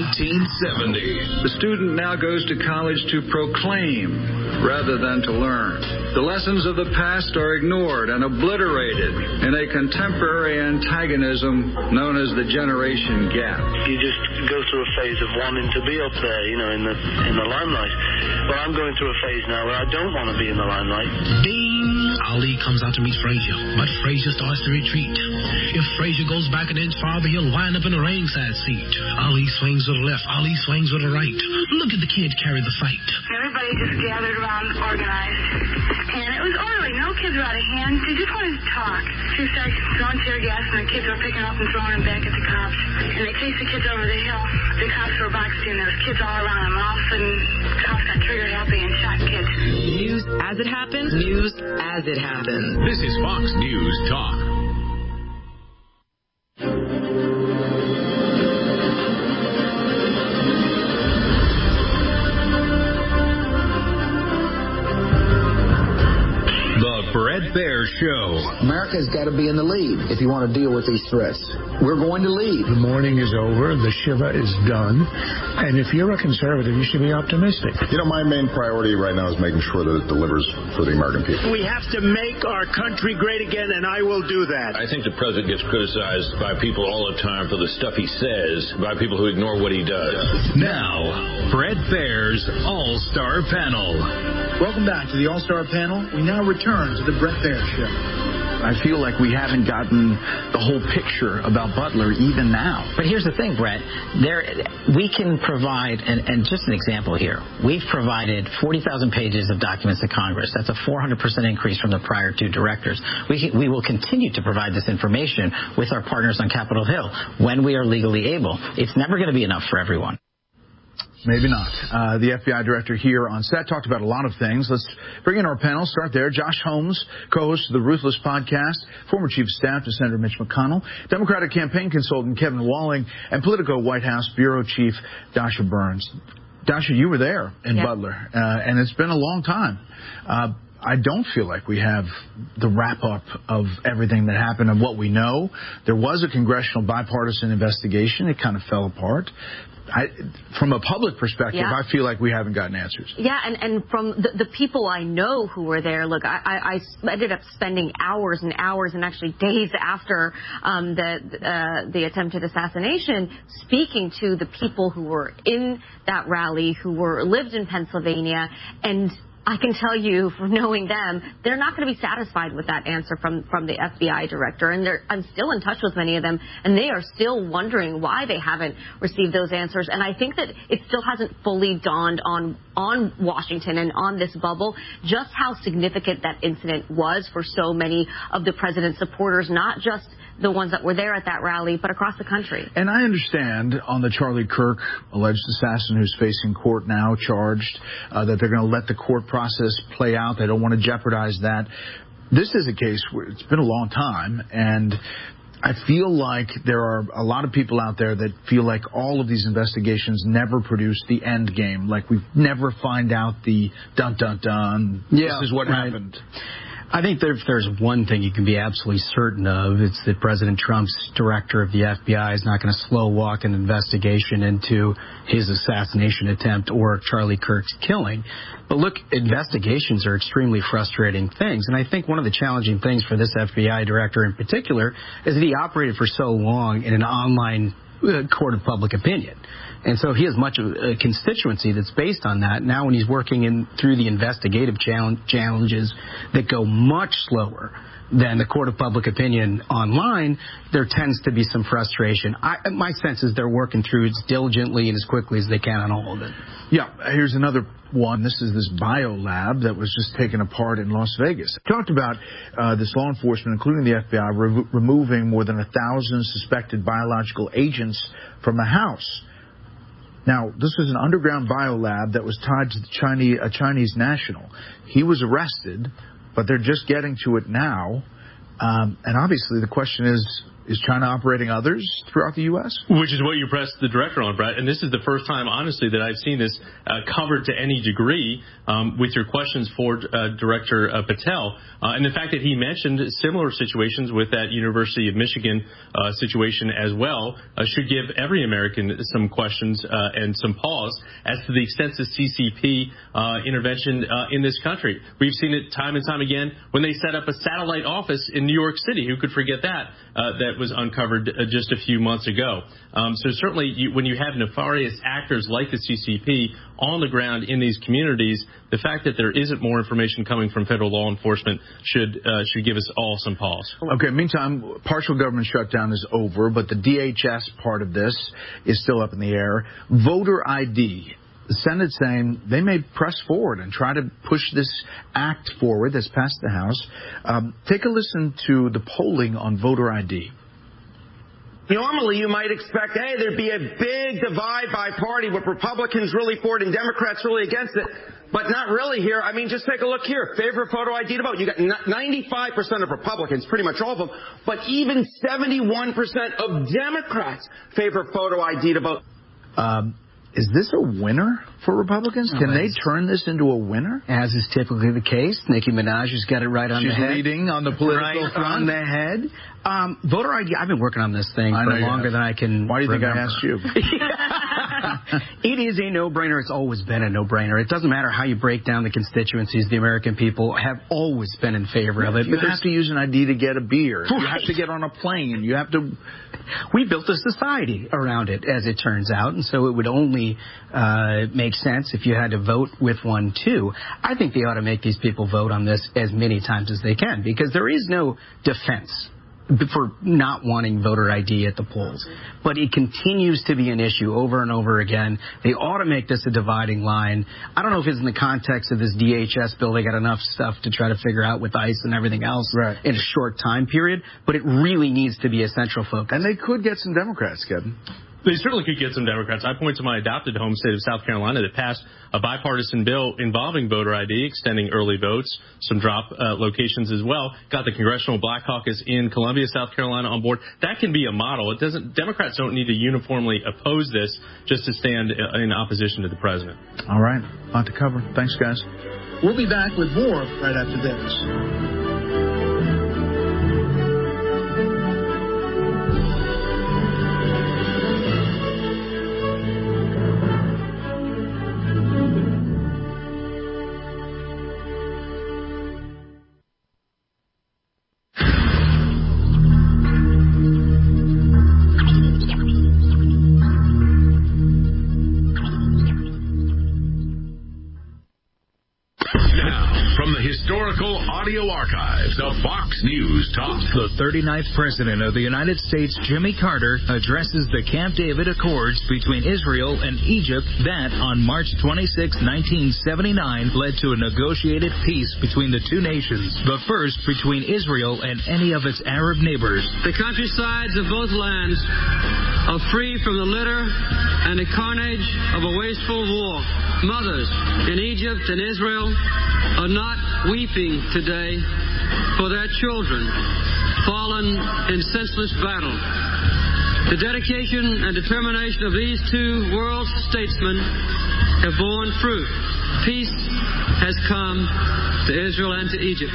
1970. The student now goes to college to proclaim rather than to learn. The lessons of the past are ignored and obliterated in a contemporary antagonism known as the generation gap. You just go through a phase of wanting to be up there, in the limelight. Well, I'm going through a phase now where I don't want to be in the limelight. Ding! Ali comes out to meet Frazier, but Frazier starts to retreat. If Frazier goes back an inch farther, he'll wind up in a ringside seat. Ali swings with the left, Ali swings with the right. Look at the kid carry the fight. Everybody just gathered around, organized, and it was orderly. No kids were out of hand. They just wanted to talk. She started throwing tear gas, and the kids were picking up and throwing them back at the cops. And they chased the kids over the hill. The cops were boxing, and there was kids all around them. And all of a sudden, the cops got trigger happy and shot kids. News as it happens. News as it happens. This is Fox News Talk. Bret Baier Show. America's got to be in the lead if you want to deal with these threats. We're going to lead. The mourning is over. The Shiva is done. And if you're a conservative, you should be optimistic. You know, my main priority right now is making sure that it delivers for the American people. We have to make our country great again, and I will do that. I think the president gets criticized by people all the time for the stuff he says, by people who ignore what he does. Now, Bret Baier's All-Star Panel. Welcome back to the All-Star Panel. We now return to the Bret Baier Show. I feel like we haven't gotten the whole picture about Butler even now. But here's the thing, Brett. We can provide, and just an example here, we've provided 40,000 pages of documents to Congress. That's a 400% increase from the prior two directors. We will continue to provide this information with our partners on Capitol Hill when we are legally able. It's never going to be enough for everyone. Maybe not. The FBI director here on set talked about a lot of things. Let's bring in our panel. Start there. Josh Holmes, co-host of the Ruthless podcast, former chief of staff to Senator Mitch McConnell, Democratic campaign consultant Kevin Walling, and Politico White House bureau chief Dasha Burns. Dasha, you were there in Butler, and it's been a long time. I don't feel like we have the wrap-up of everything that happened and what we know. There was a congressional bipartisan investigation. It kind of fell apart. From a public perspective, I feel like we haven't gotten answers. Yeah, and from the people I know who were there, look, I ended up spending hours and hours and actually days after the attempted assassination speaking to the people who were in that rally, who lived in Pennsylvania, and I can tell you from knowing them, they're not going to be satisfied with that answer from the FBI director. And I'm still in touch with many of them, and they are still wondering why they haven't received those answers. And I think that it still hasn't fully dawned on Washington and on this bubble just how significant that incident was for so many of the president's supporters, not just the ones that were there at that rally, but across the country. And I understand on the Charlie Kirk alleged assassin who's facing court now, charged, that they're going to let the court process play out. They don't want to jeopardize that. This is a case where it's been a long time, and I feel like there are a lot of people out there that feel like all of these investigations never produce the end game. Like we never find out the dun-dun-dun, this is what happened. I think if there's one thing you can be absolutely certain of, it's that President Trump's director of the FBI is not going to slow walk an investigation into his assassination attempt or Charlie Kirk's killing. But look, investigations are extremely frustrating things. And I think one of the challenging things for this FBI director in particular is that he operated for so long in an online court of public opinion. And so he has much of a constituency that's based on that. Now when he's working through the investigative challenges that go much slower than the court of public opinion online, there tends to be some frustration. My sense is they're working through it as diligently and as quickly as they can on all of it. Yeah, here's another one. This is this bio lab that was just taken apart in Las Vegas. Talked about this law enforcement, including the FBI, removing more than 1,000 suspected biological agents from a house. Now, this was an underground biolab that was tied to a Chinese national. He was arrested, but they're just getting to it now. And obviously the question is China operating others throughout the U.S.? Which is what you pressed the director on, Brett. And this is the first time, honestly, that I've seen this covered to any degree with your questions for Director Patel. And the fact that he mentioned similar situations with that University of Michigan situation as well should give every American some questions and some pause as to the extensive CCP intervention in this country. We've seen it time and time again when they set up a satellite office in New York City. Who could forget that? That was uncovered just a few months ago. So certainly when you have nefarious actors like the CCP on the ground in these communities, the fact that there isn't more information coming from federal law enforcement should give us all some pause. Okay, meantime, partial government shutdown is over, but the DHS part of this is still up in the air. Voter ID. The Senate saying they may press forward and try to push this act forward that's passed the House. Take a listen to the polling on voter ID. Normally, you might expect, hey, there'd be a big divide by party with Republicans really for it and Democrats really against it. But not really here. I mean, just take a look here. Favorite photo ID to vote. You got 95% of Republicans, pretty much all of them, but even 71% of Democrats favor photo ID to vote. Is this a winner for Republicans? Can they turn this into a winner? As is typically the case. Nicki Minaj has got it right on the head. She's leading on the political front. On the head. Voter ID, I've been working on this thing for longer than I can Why do you remember. think I asked you? It is a no-brainer. It's always been a no-brainer. It doesn't matter how you break down the constituencies. The American people have always been in favor of it. You have to use an ID to get a beer. Right. You have to get on a plane. You have to... We built a society around it, as it turns out, and so it would only make sense if you had to vote with one, too. I think they ought to make these people vote on this as many times as they can, because there is no defense for not wanting voter ID at the polls. But it continues to be an issue over and over again. They ought to make this a dividing line. I don't know if it's in the context of this DHS bill. They got enough stuff to try to figure out with ICE and everything else in a short time period. But it really needs to be a central focus. And they could get some Democrats, Kevin. They certainly could get some Democrats. I point to my adopted home state of South Carolina that passed a bipartisan bill involving voter ID, extending early votes, some drop locations as well. Got the Congressional Black Caucus in Columbia, South Carolina on board. That can be a model. Democrats don't need to uniformly oppose this just to stand in opposition to the president. All right. A lot to cover. Thanks, guys. We'll be back with more right after this. Audio archives of Fox News Talk. The 39th President of the United States, Jimmy Carter, addresses the Camp David Accords between Israel and Egypt that, on March 26, 1979, led to a negotiated peace between the two nations, but first between Israel and any of its Arab neighbors. The countrysides of both lands are free from the litter and the carnage of a wasteful war. Mothers in Egypt and Israel are not weeping today for their children fallen in senseless battle. The dedication and determination of these two world statesmen have borne fruit. Peace has come to Israel and to Egypt.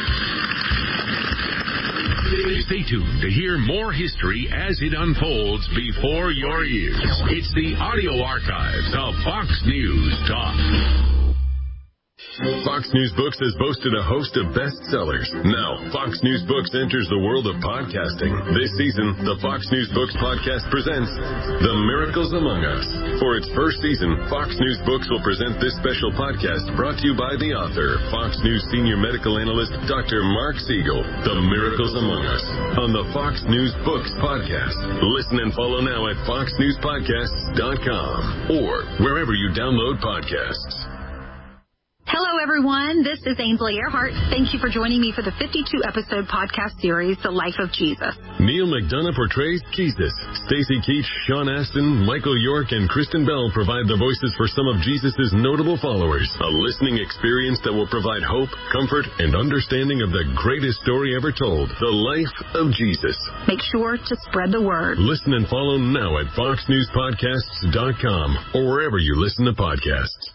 Stay tuned to hear more history as it unfolds before your ears. It's the audio archives of Fox News Talk. Fox News Books has boasted a host of bestsellers. Now, Fox News Books enters the world of podcasting. This season, the Fox News Books podcast presents The Miracles Among Us. For its first season, Fox News Books will present this special podcast brought to you by the author, Fox News senior medical analyst, Dr. Mark Siegel. The Miracles Among Us on the Fox News Books podcast. Listen and follow now at foxnewspodcasts.com or wherever you download podcasts. Hello, everyone. This is Ainsley Earhart. Thank you for joining me for the 52-episode podcast series, The Life of Jesus. Neil McDonough portrays Jesus. Stacey Keach, Sean Astin, Michael York, and Kristen Bell provide the voices for some of Jesus' notable followers. A listening experience that will provide hope, comfort, and understanding of the greatest story ever told, The Life of Jesus. Make sure to spread the word. Listen and follow now at foxnewspodcasts.com or wherever you listen to podcasts.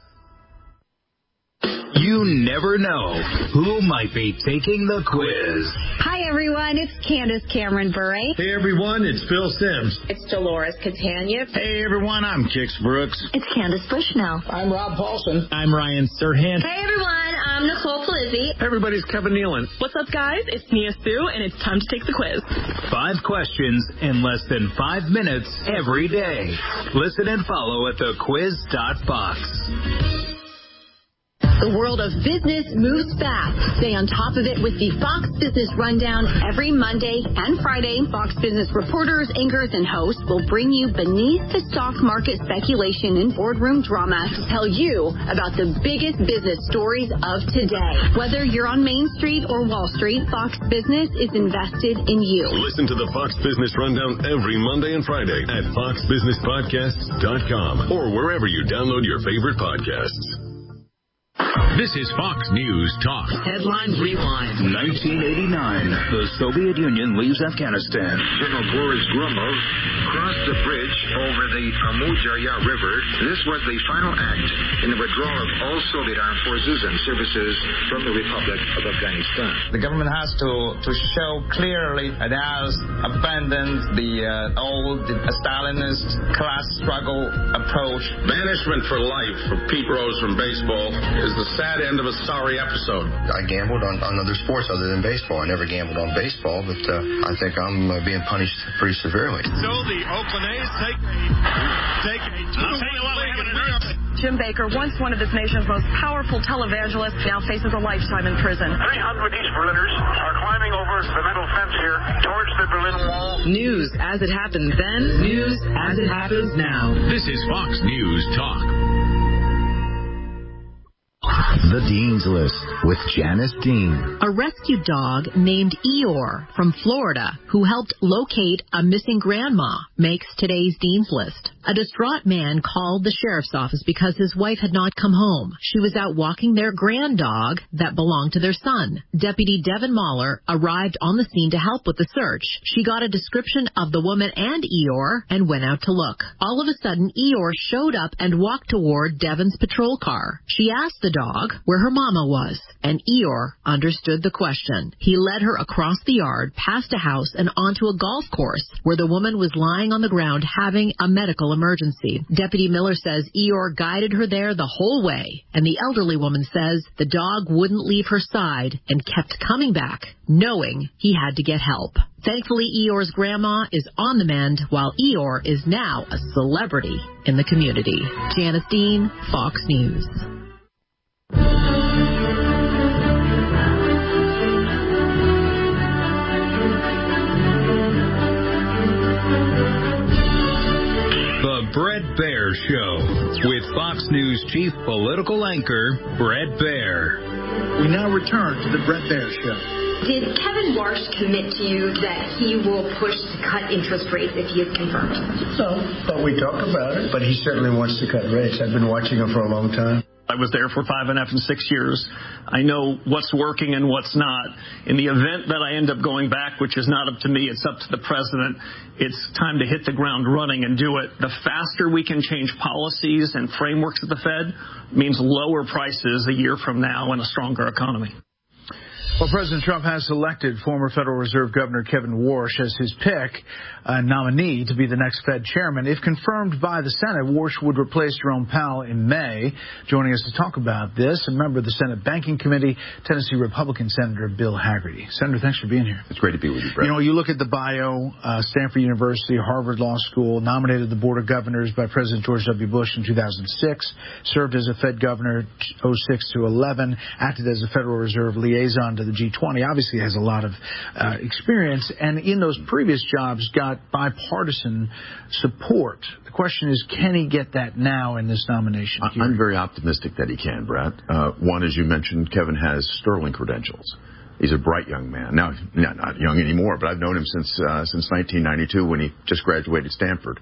You never know who might be taking the quiz. Hi, everyone. It's Candace Cameron Bure. Hey, everyone. It's Phil Sims. It's Dolores Catania. Hey, everyone. I'm Kix Brooks. It's Candace Bushnell. I'm Rob Paulson. I'm Ryan Serhant. Hey, everyone. I'm Nicole Palizzi. Everybody's Kevin Nealon. What's up, guys? It's Nia Sue, and it's time to take the quiz. 5 questions in less than 5 minutes every day. Listen and follow at thequiz.fox. The world of business moves fast. Stay on top of it with the Fox Business Rundown every Monday and Friday. Fox Business reporters, anchors, and hosts will bring you beneath the stock market speculation and boardroom drama to tell you about the biggest business stories of today. Whether you're on Main Street or Wall Street, Fox Business is invested in you. Listen to the Fox Business Rundown every Monday and Friday at foxbusinesspodcasts.com or wherever you download your favorite podcasts. This is Fox News Talk. Headline Rewind. 1989. The Soviet Union leaves Afghanistan. General Boris Gromov crossed the bridge over the Amu-Darya River. This was the final act in the withdrawal of all Soviet armed forces and services from the Republic of Afghanistan. The government has to show clearly it has abandoned the old Stalinist class struggle approach. Banishment for life for Pete Rose from baseball is the sad end of a sorry episode. I gambled on other sports other than baseball. I never gambled on baseball, but I think I'm being punished pretty severely. So the Oakland A's take a 2-1 lead. Jim Baker, once one of this nation's most powerful televangelists, now faces a lifetime in prison. 300 East Berliners are climbing over the metal fence here towards the Berlin Wall. News as it happened then, news as it happens now. This is Fox News Talk. The Dean's List with Janice Dean. A rescue dog named Eeyore from Florida, who helped locate a missing grandma, makes today's Dean's List. A distraught man called the sheriff's office because his wife had not come home. She was out walking their grand dog that belonged to their son. Deputy Devin Mahler arrived on the scene to help with the search. She got a description of the woman and Eeyore and went out to look. All of a sudden, Eeyore showed up and walked toward Devin's patrol car. She asked the dog where her mama was, and Eeyore understood the question. He led her across the yard, past a house, and onto a golf course where the woman was lying on the ground having a medical emergency. Deputy Miller says Eeyore guided her there the whole way, and the elderly woman says the dog wouldn't leave her side and kept coming back, knowing he had to get help. Thankfully, Eeyore's grandma is on the mend, while Eeyore is now a celebrity in the community. Janice Dean, Fox News. The Bret Baier Show with Fox News chief political anchor Bret Baier. We now return to the Bret Baier Show. Did Kevin Warsh commit to you that he will push to cut interest rates if he is confirmed? No, but we talk about it. But he certainly wants to cut rates. I've been watching him for a long time. I was there for 5.5 and 6 years. I know what's working and what's not. In the event that I end up going back, which is not up to me, it's up to the president, it's time to hit the ground running and do it. The faster we can change policies and frameworks at the Fed means lower prices a year from now and a stronger economy. Well, President Trump has selected former Federal Reserve Governor Kevin Warsh as his pick, nominee to be the next Fed chairman. If confirmed by the Senate, Warsh would replace Jerome Powell in May. Joining us to talk about this, a member of the Senate Banking Committee, Tennessee Republican Senator Bill Hagerty. Senator, thanks for being here. It's great to be with you, Brett. You know, you look at the bio, Stanford University, Harvard Law School, nominated the Board of Governors by President George W. Bush in 2006, served as a Fed governor 2006 to 11, acted as a Federal Reserve liaison to the G20, obviously has a lot of experience, and in those previous jobs got bipartisan support. The question is, can he get that now in this nomination? I'm very optimistic that he can, Brett. One, as you mentioned, Kevin has sterling credentials. He's a bright young man. Now, not young anymore, but I've known him since 1992 when he just graduated Stanford.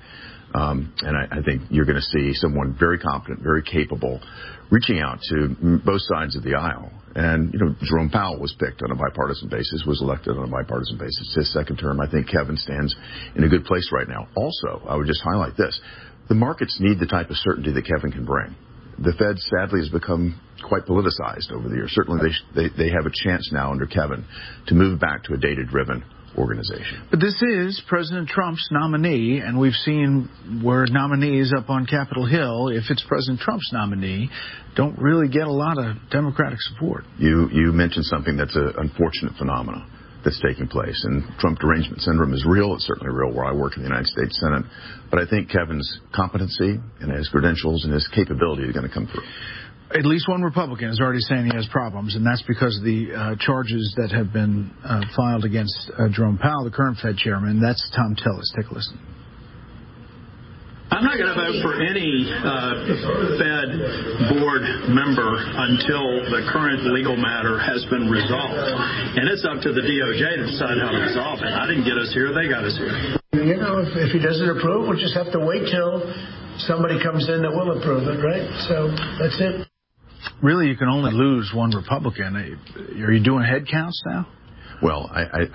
And I think you're going to see someone very competent, very capable, reaching out to both sides of the aisle. And, you know, Jerome Powell was picked on a bipartisan basis, was elected on a bipartisan basis. His second term, I think Kevin stands in a good place right now. Also, I would just highlight this. The markets need the type of certainty that Kevin can bring. The Fed, sadly, has become quite politicized over the years. Certainly, they have a chance now under Kevin to move back to a data-driven organization. But this is President Trump's nominee, and we've seen where nominees up on Capitol Hill, if it's President Trump's nominee, don't really get a lot of Democratic support. You mentioned something that's an unfortunate phenomenon that's taking place, and Trump derangement syndrome is real. It's certainly real where I work in the United States Senate. But I think Kevin's competency and his credentials and his capability are going to come through. At least one Republican is already saying he has problems, and that's because of the charges that have been filed against Jerome Powell, the current Fed chairman. That's Tom Tillis. Take a listen. I'm not going to vote for any Fed board member until the current legal matter has been resolved. And it's up to the DOJ to decide how to resolve it. I didn't get us here. They got us here. You know, if he doesn't approve, we'll just have to wait till somebody comes in that will approve it, right? So that's it. Really, you can only lose one Republican. Are you doing head counts now? Well,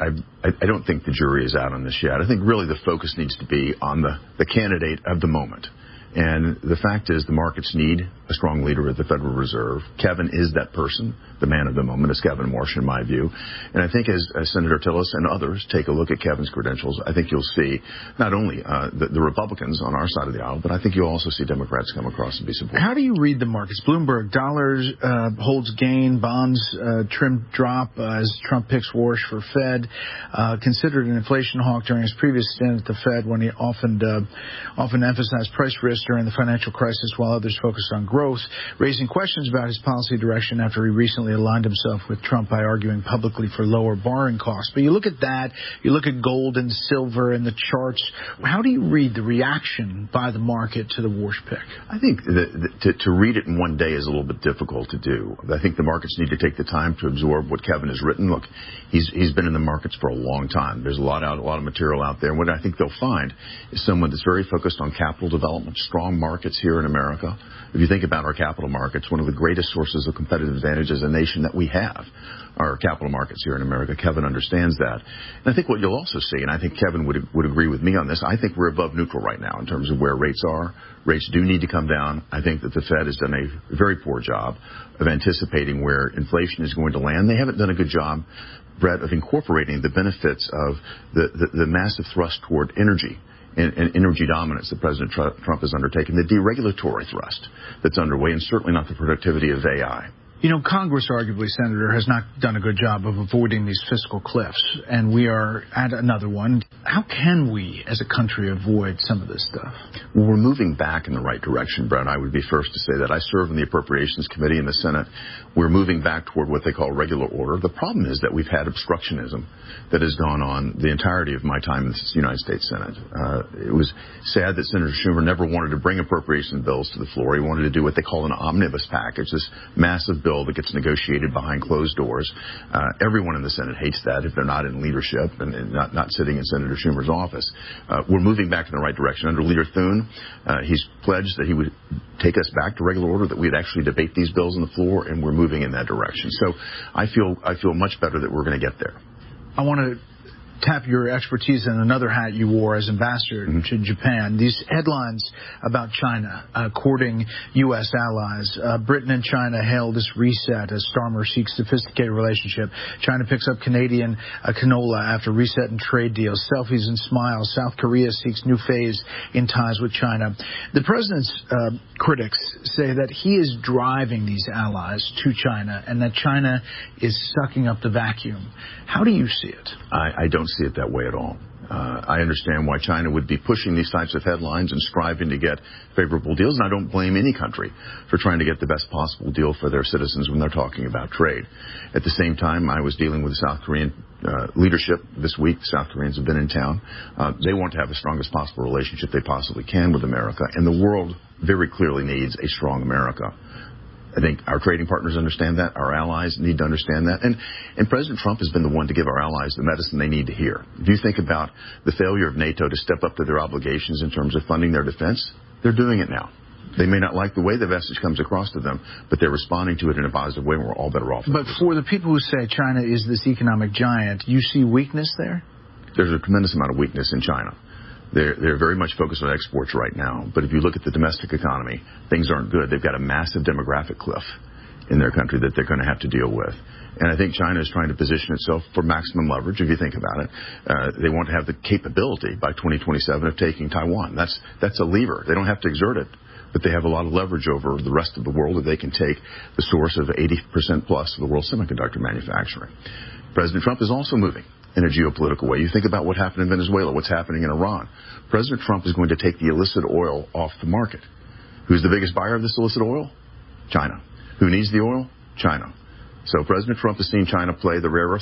I don't think the jury is out on this yet. I think really the focus needs to be on the candidate of the moment. And the fact is the markets need a strong leader at the Federal Reserve. Kevin is that person, the man of the moment, is Kevin Warsh, in my view. And I think as Senator Tillis and others take a look at Kevin's credentials, I think you'll see not only the Republicans on our side of the aisle, but I think you'll also see Democrats come across and be supportive. How do you read the markets? Bloomberg, dollars holds gain, bonds trim drop as Trump picks Warsh for Fed. Considered an inflation hawk during his previous stint at the Fed when he often emphasized price risk during the financial crisis while others focused on growth, raising questions about his policy direction after he recently aligned himself with Trump by arguing publicly for lower borrowing costs. But you look at that, you look at gold and silver and the charts. How do you read the reaction by the market to the Warsh pick? I think to read it in one day is a little bit difficult to do. I think the markets need to take the time to absorb what Kevin has written. Look, he's been in the markets for a long time. There's a lot of material out there. And what I think they'll find is someone that's very focused on capital development, strong markets here in America. If you think about our capital markets, one of the greatest sources of competitive advantage as a nation that we have are capital markets here in America. Kevin understands that. And I think what you'll also see, and I think Kevin would agree with me on this, I think we're above neutral right now in terms of where rates are. Rates do need to come down. I think that the Fed has done a very poor job of anticipating where inflation is going to land. They haven't done a good job, Brett, of incorporating the benefits of the massive thrust toward energy and energy dominance that President Trump has undertaken, the deregulatory thrust that's underway, and certainly not the productivity of AI. You know, Congress, arguably, Senator, has not done a good job of avoiding these fiscal cliffs, and we are at another one. How can we, as a country, avoid some of this stuff? Well, we're moving back in the right direction, Brett. I would be first to say that. I serve in the Appropriations Committee in the Senate. We're moving back toward what they call regular order. The problem is that we've had obstructionism that has gone on the entirety of my time in the United States Senate. It was sad that Senator Schumer never wanted to bring appropriation bills to the floor. He wanted to do what they call an omnibus package, this massive bill that gets negotiated behind closed doors. Everyone in the Senate hates that if they're not in leadership and not sitting in Senator Schumer's office. We're moving back in the right direction. Under Leader Thune, he's pledged that he would take us back to regular order, that we'd actually debate these bills on the floor, and we're moving in that direction. So I feel much better that we're going to get there. I want to tap your expertise in another hat you wore as ambassador to Japan. These headlines about China courting U.S. allies. Britain and China hail this reset as Starmer seeks sophisticated relationship. China picks up Canadian canola after reset and trade deals. Selfies and smiles. South Korea seeks new phase in ties with China. The president's critics say that he is driving these allies to China and that China is sucking up the vacuum. How do you see it? I don't see it that way at all. I understand why China would be pushing these types of headlines and striving to get favorable deals, and I don't blame any country for trying to get the best possible deal for their citizens when they're talking about trade. At the same time, I was dealing with the South Korean leadership this week. The South Koreans have been in town. They want to have the strongest possible relationship they possibly can with America, and the world very clearly needs a strong America. I think our trading partners understand that. Our allies need to understand that. And President Trump has been the one to give our allies the medicine they need to hear. If you think about the failure of NATO to step up to their obligations in terms of funding their defense, they're doing it now. They may not like the way the message comes across to them, but they're responding to it in a positive way, and we're all better off. But for the people who say China is this economic giant, you see weakness there? There's a tremendous amount of weakness in China. They're very much focused on exports right now. But if you look at the domestic economy, things aren't good. They've got a massive demographic cliff in their country that they're going to have to deal with. And I think China is trying to position itself for maximum leverage, if you think about it. They want to have the capability by 2027 of taking Taiwan. That's a lever. They don't have to exert it, but they have a lot of leverage over the rest of the world that they can take the source of 80% plus of the world's semiconductor manufacturing. President Trump is also moving in a geopolitical way. You think about what happened in Venezuela, what's happening in Iran. President Trump is going to take the illicit oil off the market. Who's the biggest buyer of this illicit oil? China. Who needs the oil? China. So President Trump has seen China play the rare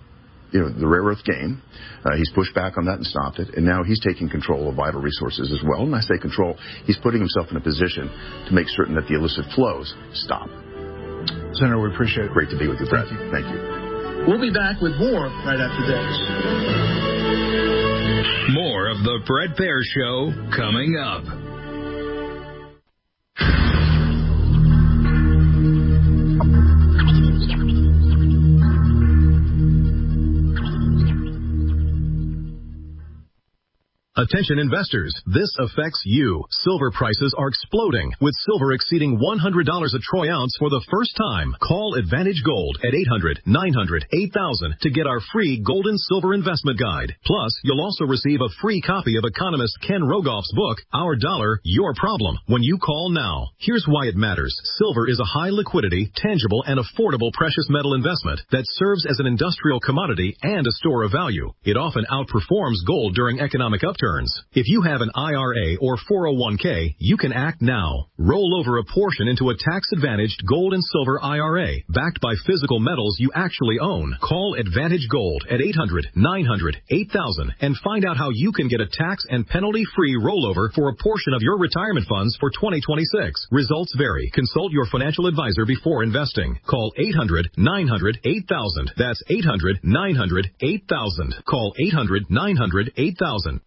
earth game. He's pushed back on that and stopped it, and now he's taking control of vital resources as well. And I say control, he's putting himself in a position to make certain that the illicit flows stop. Senator, we appreciate it. Great to be with you, Brett. Thank you. We'll be back with more right after this. More of the Bret Baier Show coming up. Attention investors, this affects you. Silver prices are exploding, with silver exceeding $100 a troy ounce for the first time. Call Advantage Gold at 800-900-8000 to get our free gold and silver investment guide. Plus, you'll also receive a free copy of economist Ken Rogoff's book, Our Dollar, Your Problem, when you call now. Here's why it matters. Silver is a high liquidity, tangible, and affordable precious metal investment that serves as an industrial commodity and a store of value. It often outperforms gold during economic upturns. If you have an IRA or 401k, you can act now. Roll over a portion into a tax-advantaged gold and silver IRA backed by physical metals you actually own. Call Advantage Gold at 800-900-8000 and find out how you can get a tax and penalty-free rollover for a portion of your retirement funds for 2026. Results vary. Consult your financial advisor before investing. Call 800-900-8000. That's 800-900-8000. Call 800-900-8000.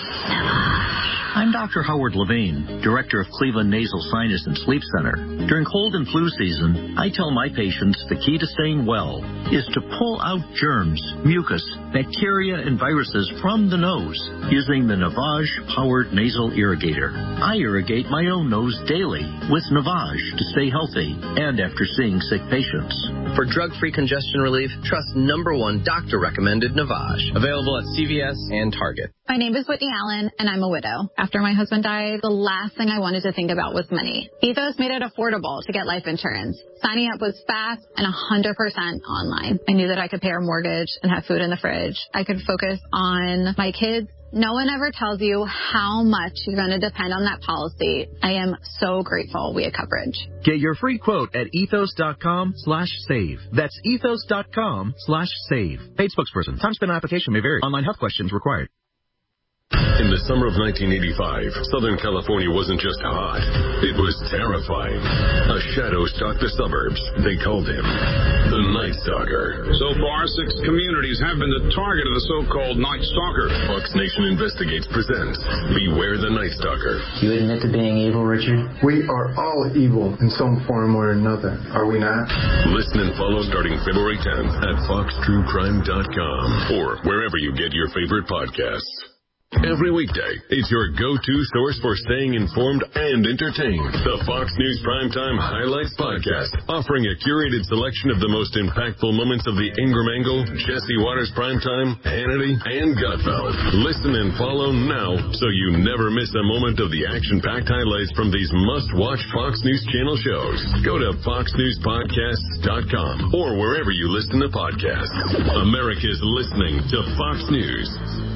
I'm Dr. Howard Levine, Director of Cleveland Nasal Sinus and Sleep Center. During cold and flu season, I tell my patients the key to staying well is to pull out germs, mucus, bacteria, and viruses from the nose using the Navage Powered Nasal Irrigator. I irrigate my own nose daily with Navage to stay healthy and after seeing sick patients. For drug-free congestion relief, trust #1 doctor-recommended Navage. Available at CVS and Target. My name is Whitney Allen, and I'm a widow. After my husband died, the last thing I wanted to think about was money. Ethos made it affordable to get life insurance. Signing up was fast and 100% online. I knew that I could pay our mortgage and have food in the fridge. I could focus on my kids. No one ever tells you how much you're going to depend on that policy. I am so grateful we had coverage. Get your free quote at ethos.com/save. That's ethos.com/save. Paid spokesperson. Time spent on application may vary. Online health questions required. In the summer of 1985, Southern California wasn't just hot, it was terrifying. A shadow stalked the suburbs. They called him the Night Stalker. So far, 6 communities have been the target of the so-called Night Stalker. Fox Nation Investigates presents Beware the Night Stalker. You admit to being evil, Richard? We are all evil in some form or another, are we not? Listen and follow starting February 10th at foxtruecrime.com or wherever you get your favorite podcasts. Every weekday, it's your go-to source for staying informed and entertained. The Fox News Primetime Highlights Podcast, offering a curated selection of the most impactful moments of the Ingram Angle, Jesse Waters Primetime, Hannity, and Gutfeld. Listen and follow now so you never miss a moment of the action-packed highlights from these must-watch Fox News Channel shows. Go to foxnewspodcasts.com or wherever you listen to podcasts. America's listening to Fox News.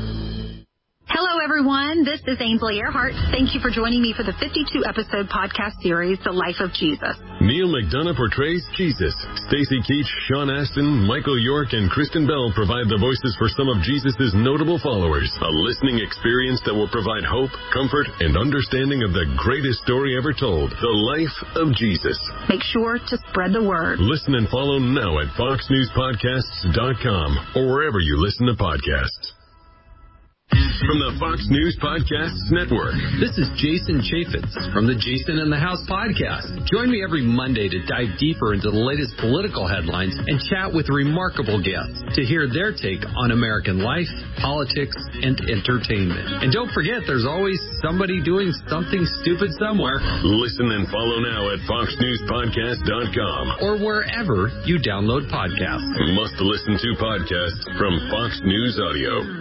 Hello, everyone. This is Ainsley Earhart. Thank you for joining me for the 52-episode podcast series, The Life of Jesus. Neil McDonough portrays Jesus. Stacey Keach, Sean Astin, Michael York, and Kristen Bell provide the voices for some of Jesus' notable followers. A listening experience that will provide hope, comfort, and understanding of the greatest story ever told, The Life of Jesus. Make sure to spread the word. Listen and follow now at foxnewspodcasts.com or wherever you listen to podcasts. From the Fox News Podcasts Network. This is Jason Chaffetz from the Jason in the House podcast. Join me every Monday to dive deeper into the latest political headlines and chat with remarkable guests to hear their take on American life, politics, and entertainment. And don't forget, there's always somebody doing something stupid somewhere. Listen and follow now at foxnewspodcast.com or wherever you download podcasts. Must listen to podcasts from Fox News Audio.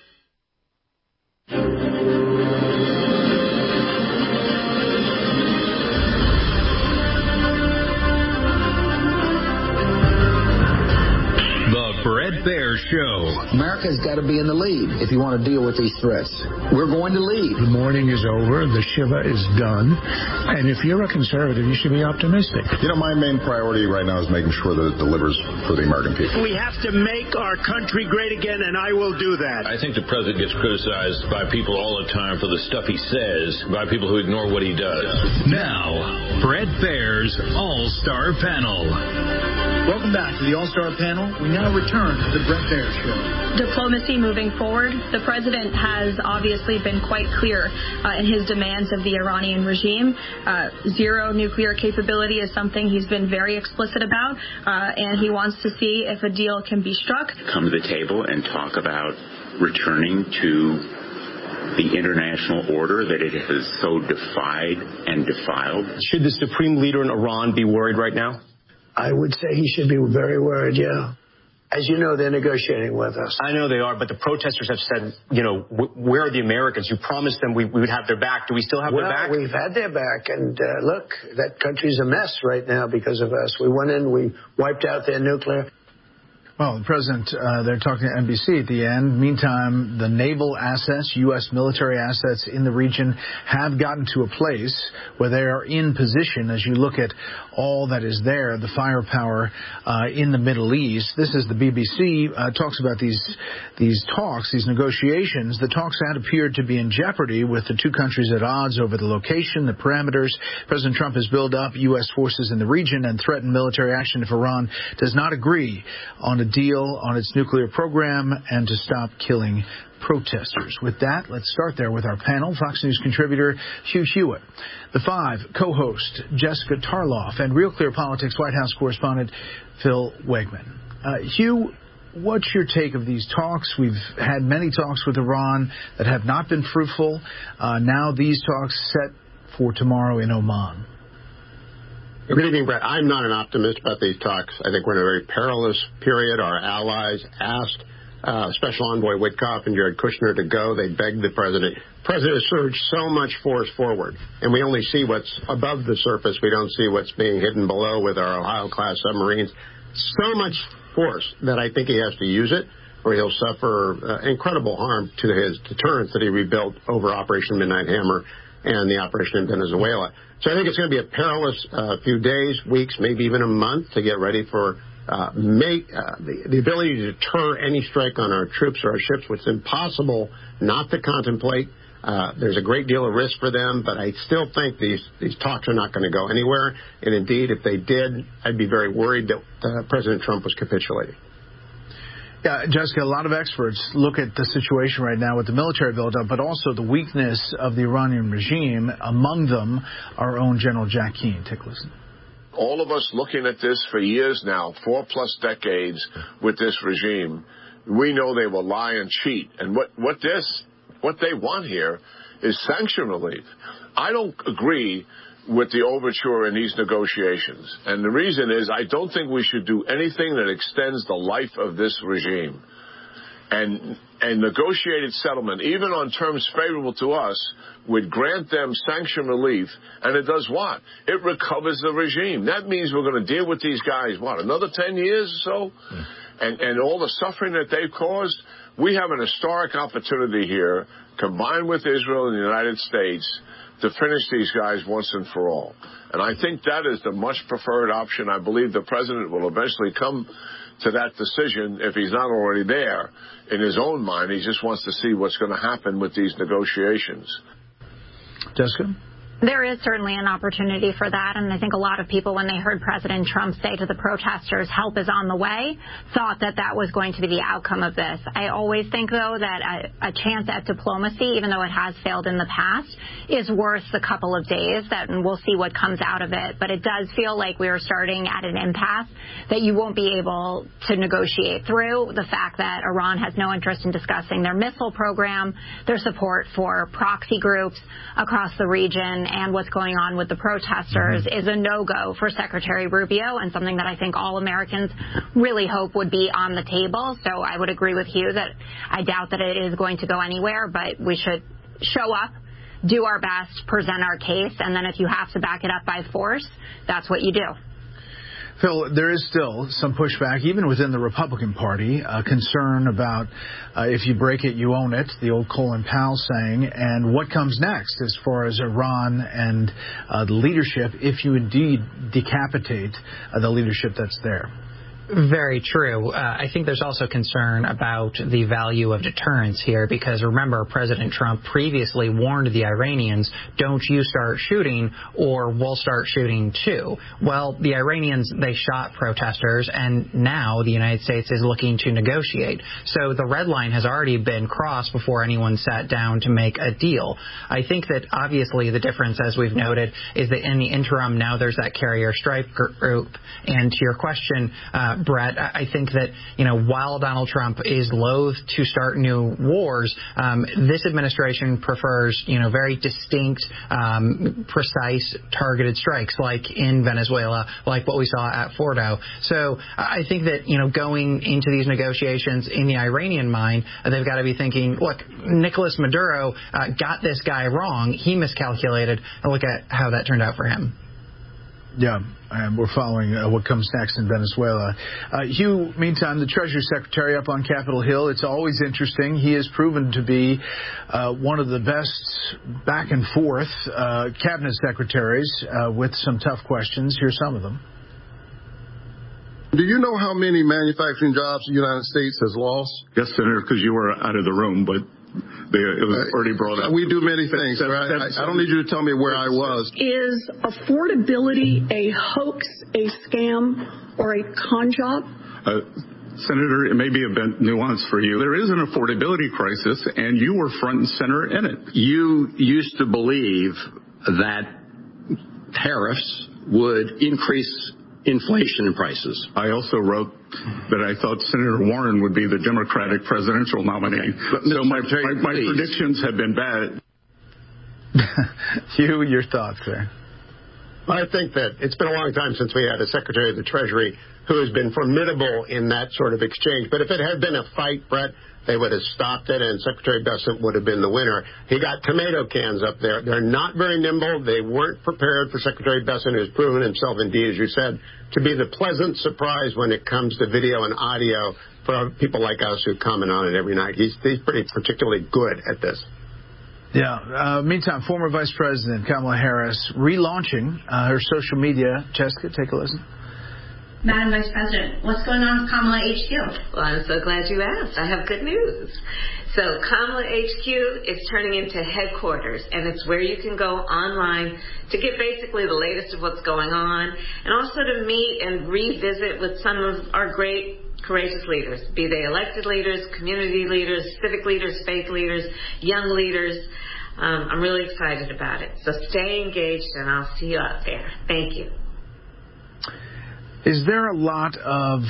Bret Baier Show. America's got to be in the lead if you want to deal with these threats. We're going to lead. The mourning is over. The Shiva is done. And if you're a conservative, you should be optimistic. You know, my main priority right now is making sure that it delivers for the American people. We have to make our country great again, and I will do that. I think the president gets criticized by people all the time for the stuff he says, by people who ignore what he does. Now, Bret Baier's All-Star Panel. Welcome back to the All-Star Panel. We now return to the Bret Baier Show. Diplomacy moving forward. The president has obviously been quite clear in his demands of the Iranian regime. Zero nuclear capability is something he's been very explicit about, and he wants to see if a deal can be struck. Come to the table and talk about returning to the international order that it has so defied and defiled? Should the supreme leader in Iran be worried right now? I would say he should be very worried, yeah. As you know, they're negotiating with us. I know they are, but the protesters have said, you know, where are the Americans? You promised them we would have their back. Do we still have their back? Well, we've had their back, and look, that country's a mess right now because of us. We went in, we wiped out their nuclear. Well, the president, they're talking to NBC at the end. Meantime, the naval assets, U.S. military assets in the region have gotten to a place where they are in position as you look at all that is there, the firepower in the Middle East. This is the BBC talks about these talks, these negotiations. The talks had appeared to be in jeopardy with the two countries at odds over the location, the parameters. President Trump has built up U.S. forces in the region and threatened military action if Iran does not agree on a deal on its nuclear program and to stop killing protesters. With that, let's start there with our panel. Fox News contributor Hugh Hewitt, The Five co-host Jessica Tarloff, and Real Clear Politics White House correspondent Phil Wegman. Hugh, what's your take of these talks? We've had many talks with Iran that have not been fruitful. Now these talks set for tomorrow in Oman. Good evening, Brett. I'm not an optimist about these talks. I think we're in a very perilous period. Our allies asked Special Envoy Witkoff and Jared Kushner to go. They begged the president. The president has surged so much force forward, and we only see what's above the surface. We don't see what's being hidden below with our Ohio-class submarines. So much force that I think he has to use it, or he'll suffer incredible harm to his deterrence that he rebuilt over Operation Midnight Hammer and the operation in Venezuela. So I think it's going to be a perilous few days, weeks, maybe even a month to get ready for the ability to deter any strike on our troops or our ships, which is impossible not to contemplate. There's a great deal of risk for them, but I still think these talks are not going to go anywhere. And indeed, if they did, I'd be very worried that President Trump was capitulating. Yeah, Jessica, a lot of experts look at the situation right now with the military buildup, but also the weakness of the Iranian regime, among them our own General Jack Keane. Take a listen. All of us looking at this for years now, 4+ decades with this regime, we know they will lie and cheat. And what they want here is sanction relief. I don't agree with the overture in these negotiations. And the reason is I don't think we should do anything that extends the life of this regime. And negotiated settlement, even on terms favorable to us, would grant them sanction relief. And it does what? It recovers the regime. That means we're going to deal with these guys, another 10 years or so? And all the suffering that they've caused? We have an historic opportunity here, combined with Israel and the United States, to finish these guys once and for all. And I think that is the much preferred option. I believe the president will eventually come to that decision if he's not already there in his own mind. He just wants to see what's going to happen with these negotiations. Jessica? There is certainly an opportunity for that, and I think a lot of people, when they heard President Trump say to the protesters, help is on the way, thought that that was going to be the outcome of this. I always think, though, that a chance at diplomacy, even though it has failed in the past, is worth the couple of days, and we'll see what comes out of it. But it does feel like we are starting at an impasse that you won't be able to negotiate through. The fact that Iran has no interest in discussing their missile program, their support for proxy groups across the region, and what's going on with the protesters is a no-go for Secretary Rubio, and something that I think all Americans really hope would be on the table. So I would agree with Hugh that I doubt that it is going to go anywhere, but we should show up, do our best, present our case, and then if you have to back it up by force, that's what you do. Phil, there is still some pushback, even within the Republican Party, concern about if you break it, you own it, the old Colin Powell saying, and what comes next as far as Iran and the leadership, if you indeed decapitate the leadership that's there. Very true. I think there's also concern about the value of deterrence here, because remember, President Trump previously warned the Iranians, don't you start shooting or we'll start shooting too. Well, the Iranians, they shot protesters, and now the United States is looking to negotiate. So the red line has already been crossed before anyone sat down to make a deal. I think that obviously the difference, as we've noted, is that in the interim now there's that carrier strike group. And to your question, Brett, I think that, while Donald Trump is loath to start new wars, this administration prefers, very distinct, precise, targeted strikes, like in Venezuela, like what we saw at Fordo. So I think that, going into these negotiations in the Iranian mind, they've got to be thinking, look, Nicolas Maduro got this guy wrong. He miscalculated. And look at how that turned out for him. Yeah, and we're following what comes next in Venezuela. Hugh, meantime, the Treasury Secretary up on Capitol Hill, it's always interesting. He has proven to be one of the best back and forth cabinet secretaries with some tough questions. Here's some of them. Do you know how many manufacturing jobs the United States has lost? Yes, Senator, because you were out of the room, but it was already brought up. We do many things. Right? I don't need you to tell me where I was. Is affordability a hoax, a scam, or a con job? Senator, it may be a bit nuanced for you. There is an affordability crisis, and you were front and center in it. You used to believe that tariffs would increase inflation and prices. I also wrote that I thought Senator Warren would be the Democratic presidential nominee. So my predictions have been bad. Hugh, your thoughts there? I think that it's been a long time since we had a Secretary of the Treasury who has been formidable in that sort of exchange. But if it had been a fight, Brett, they would have stopped it, and Secretary Bessent would have been the winner. He got tomato cans up there. They're not very nimble. They weren't prepared for Secretary Bessent, who has proven himself, indeed, as you said, to be the pleasant surprise when it comes to video and audio for people like us who comment on it every night. He's pretty particularly good at this. Yeah. Meantime, former Vice President Kamala Harris relaunching her social media. Jessica, take a listen. Madam Vice President, what's going on with Kamala HQ? Well, I'm so glad you asked. I have good news. So Kamala HQ is turning into headquarters, and it's where you can go online to get basically the latest of what's going on, and also to meet and revisit with some of our great courageous leaders, be they elected leaders, community leaders, civic leaders, faith leaders, young leaders. I'm really excited about it. So stay engaged, and I'll see you out there. Thank you. Is there a lot of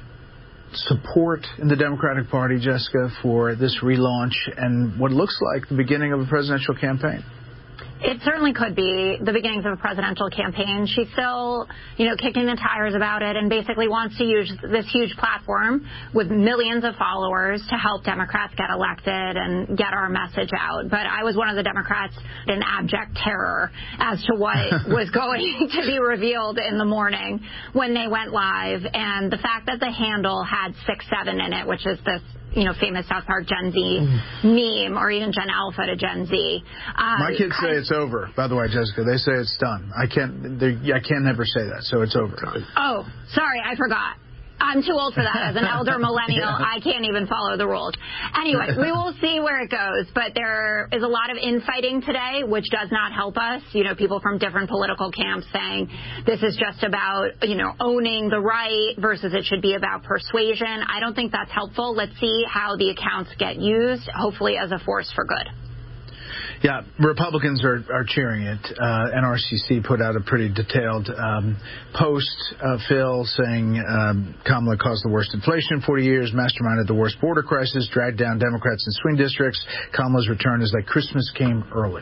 support in the Democratic Party, Jessica, for this relaunch and what looks like the beginning of a presidential campaign? It certainly could be the beginnings of a presidential campaign. She's still, kicking the tires about it and basically wants to use this huge platform with millions of followers to help Democrats get elected and get our message out. But I was one of the Democrats in abject terror as to what was going to be revealed in the morning when they went live. And the fact that the handle had 6-7 in it, which is this famous South Park Gen Z meme, or even Gen Alpha to Gen Z. My kids say it's over, by the way, Jessica. They say it's done. I can't never say that, so it's over. Oh, sorry, I forgot. I'm too old for that. As an elder millennial, I can't even follow the rules. Anyway, we will see where it goes. But there is a lot of infighting today, which does not help us. People from different political camps saying this is just about, owning the right versus it should be about persuasion. I don't think that's helpful. Let's see how the accounts get used, hopefully as a force for good. Yeah, Republicans are cheering it. NRCC put out a pretty detailed post, Phil, saying Kamala caused the worst inflation in 40 years, masterminded the worst border crisis, dragged down Democrats in swing districts. Kamala's return is like Christmas came early.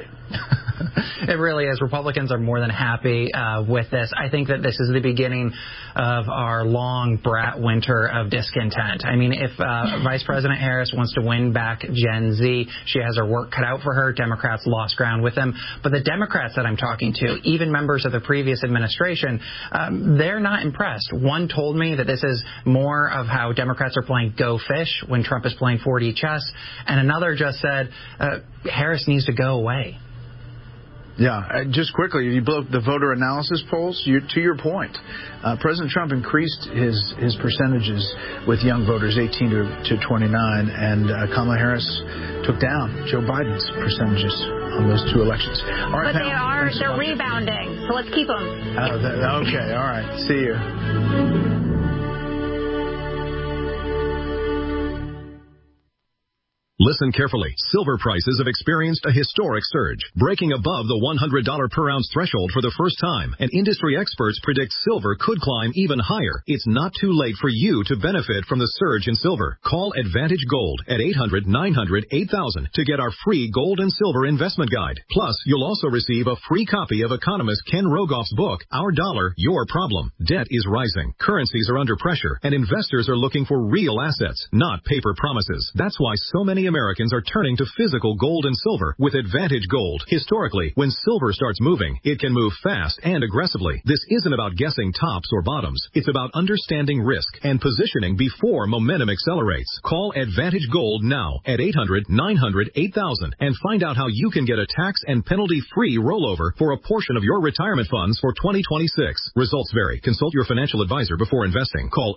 It really is. Republicans are more than happy with this. I think that this is the beginning of our long brat winter of discontent. I mean, if Vice President Harris wants to win back Gen Z, she has her work cut out for her. Democrats lost ground with them. But the Democrats that I'm talking to, even members of the previous administration, they're not impressed. One told me that this is more of how Democrats are playing Go Fish when Trump is playing 4D chess. And another just said, Harris needs to go away. Yeah, just quickly, you blew up the voter analysis polls. To your point, President Trump increased his percentages with young voters 18 to 29, and Kamala Harris took down Joe Biden's percentages on those two elections. All right, but they're rebounding, so let's keep them. Okay, all right. See you. Listen carefully. Silver prices have experienced a historic surge, breaking above the $100 per ounce threshold for the first time, and industry experts predict silver could climb even higher. It's not too late for you to benefit from the surge in silver. Call Advantage Gold at 800-900-8000 to get our free gold and silver investment guide. Plus, you'll also receive a free copy of economist Ken Rogoff's book, Our Dollar, Your Problem. Debt is rising, currencies are under pressure, and investors are looking for real assets, not paper promises. That's why so many Americans are turning to physical gold and silver with Advantage Gold. Historically, when silver starts moving, it can move fast and aggressively. This isn't about guessing tops or bottoms. It's about understanding risk and positioning before momentum accelerates. Call Advantage Gold now at 800-900-8000 and find out how you can get a tax and penalty-free rollover for a portion of your retirement funds for 2026. Results vary. Consult your financial advisor before investing. Call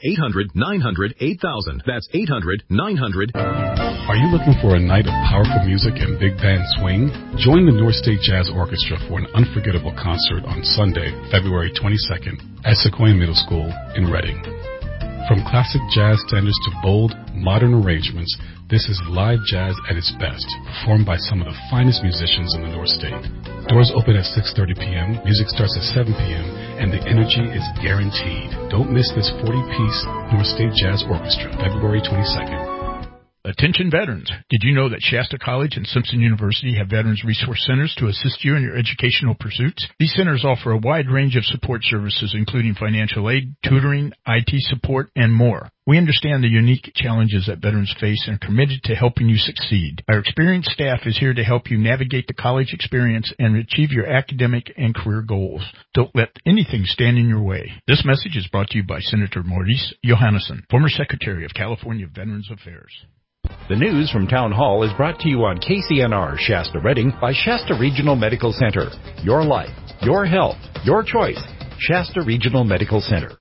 800-900-8000. That's 800-900. Are you looking for a night of powerful music and big band swing? Join the North State Jazz Orchestra for an unforgettable concert on Sunday, February 22nd at Sequoia Middle School in Reading. From classic jazz standards to bold, modern arrangements, this is live jazz at its best, performed by some of the finest musicians in the North State. Doors open at 6:30 p.m., music starts at 7 p.m., and the energy is guaranteed. Don't miss this 40-piece North State Jazz Orchestra, February 22nd. Attention veterans. Did you know that Shasta College and Simpson University have Veterans Resource Centers to assist you in your educational pursuits? These centers offer a wide range of support services, including financial aid, tutoring, IT support, and more. We understand the unique challenges that veterans face and are committed to helping you succeed. Our experienced staff is here to help you navigate the college experience and achieve your academic and career goals. Don't let anything stand in your way. This message is brought to you by Senator Maurice Johannesson, former Secretary of California Veterans Affairs. The news from Town Hall is brought to you on KCNR Shasta Reading by Shasta Regional Medical Center. Your life, your health, your choice. Shasta Regional Medical Center.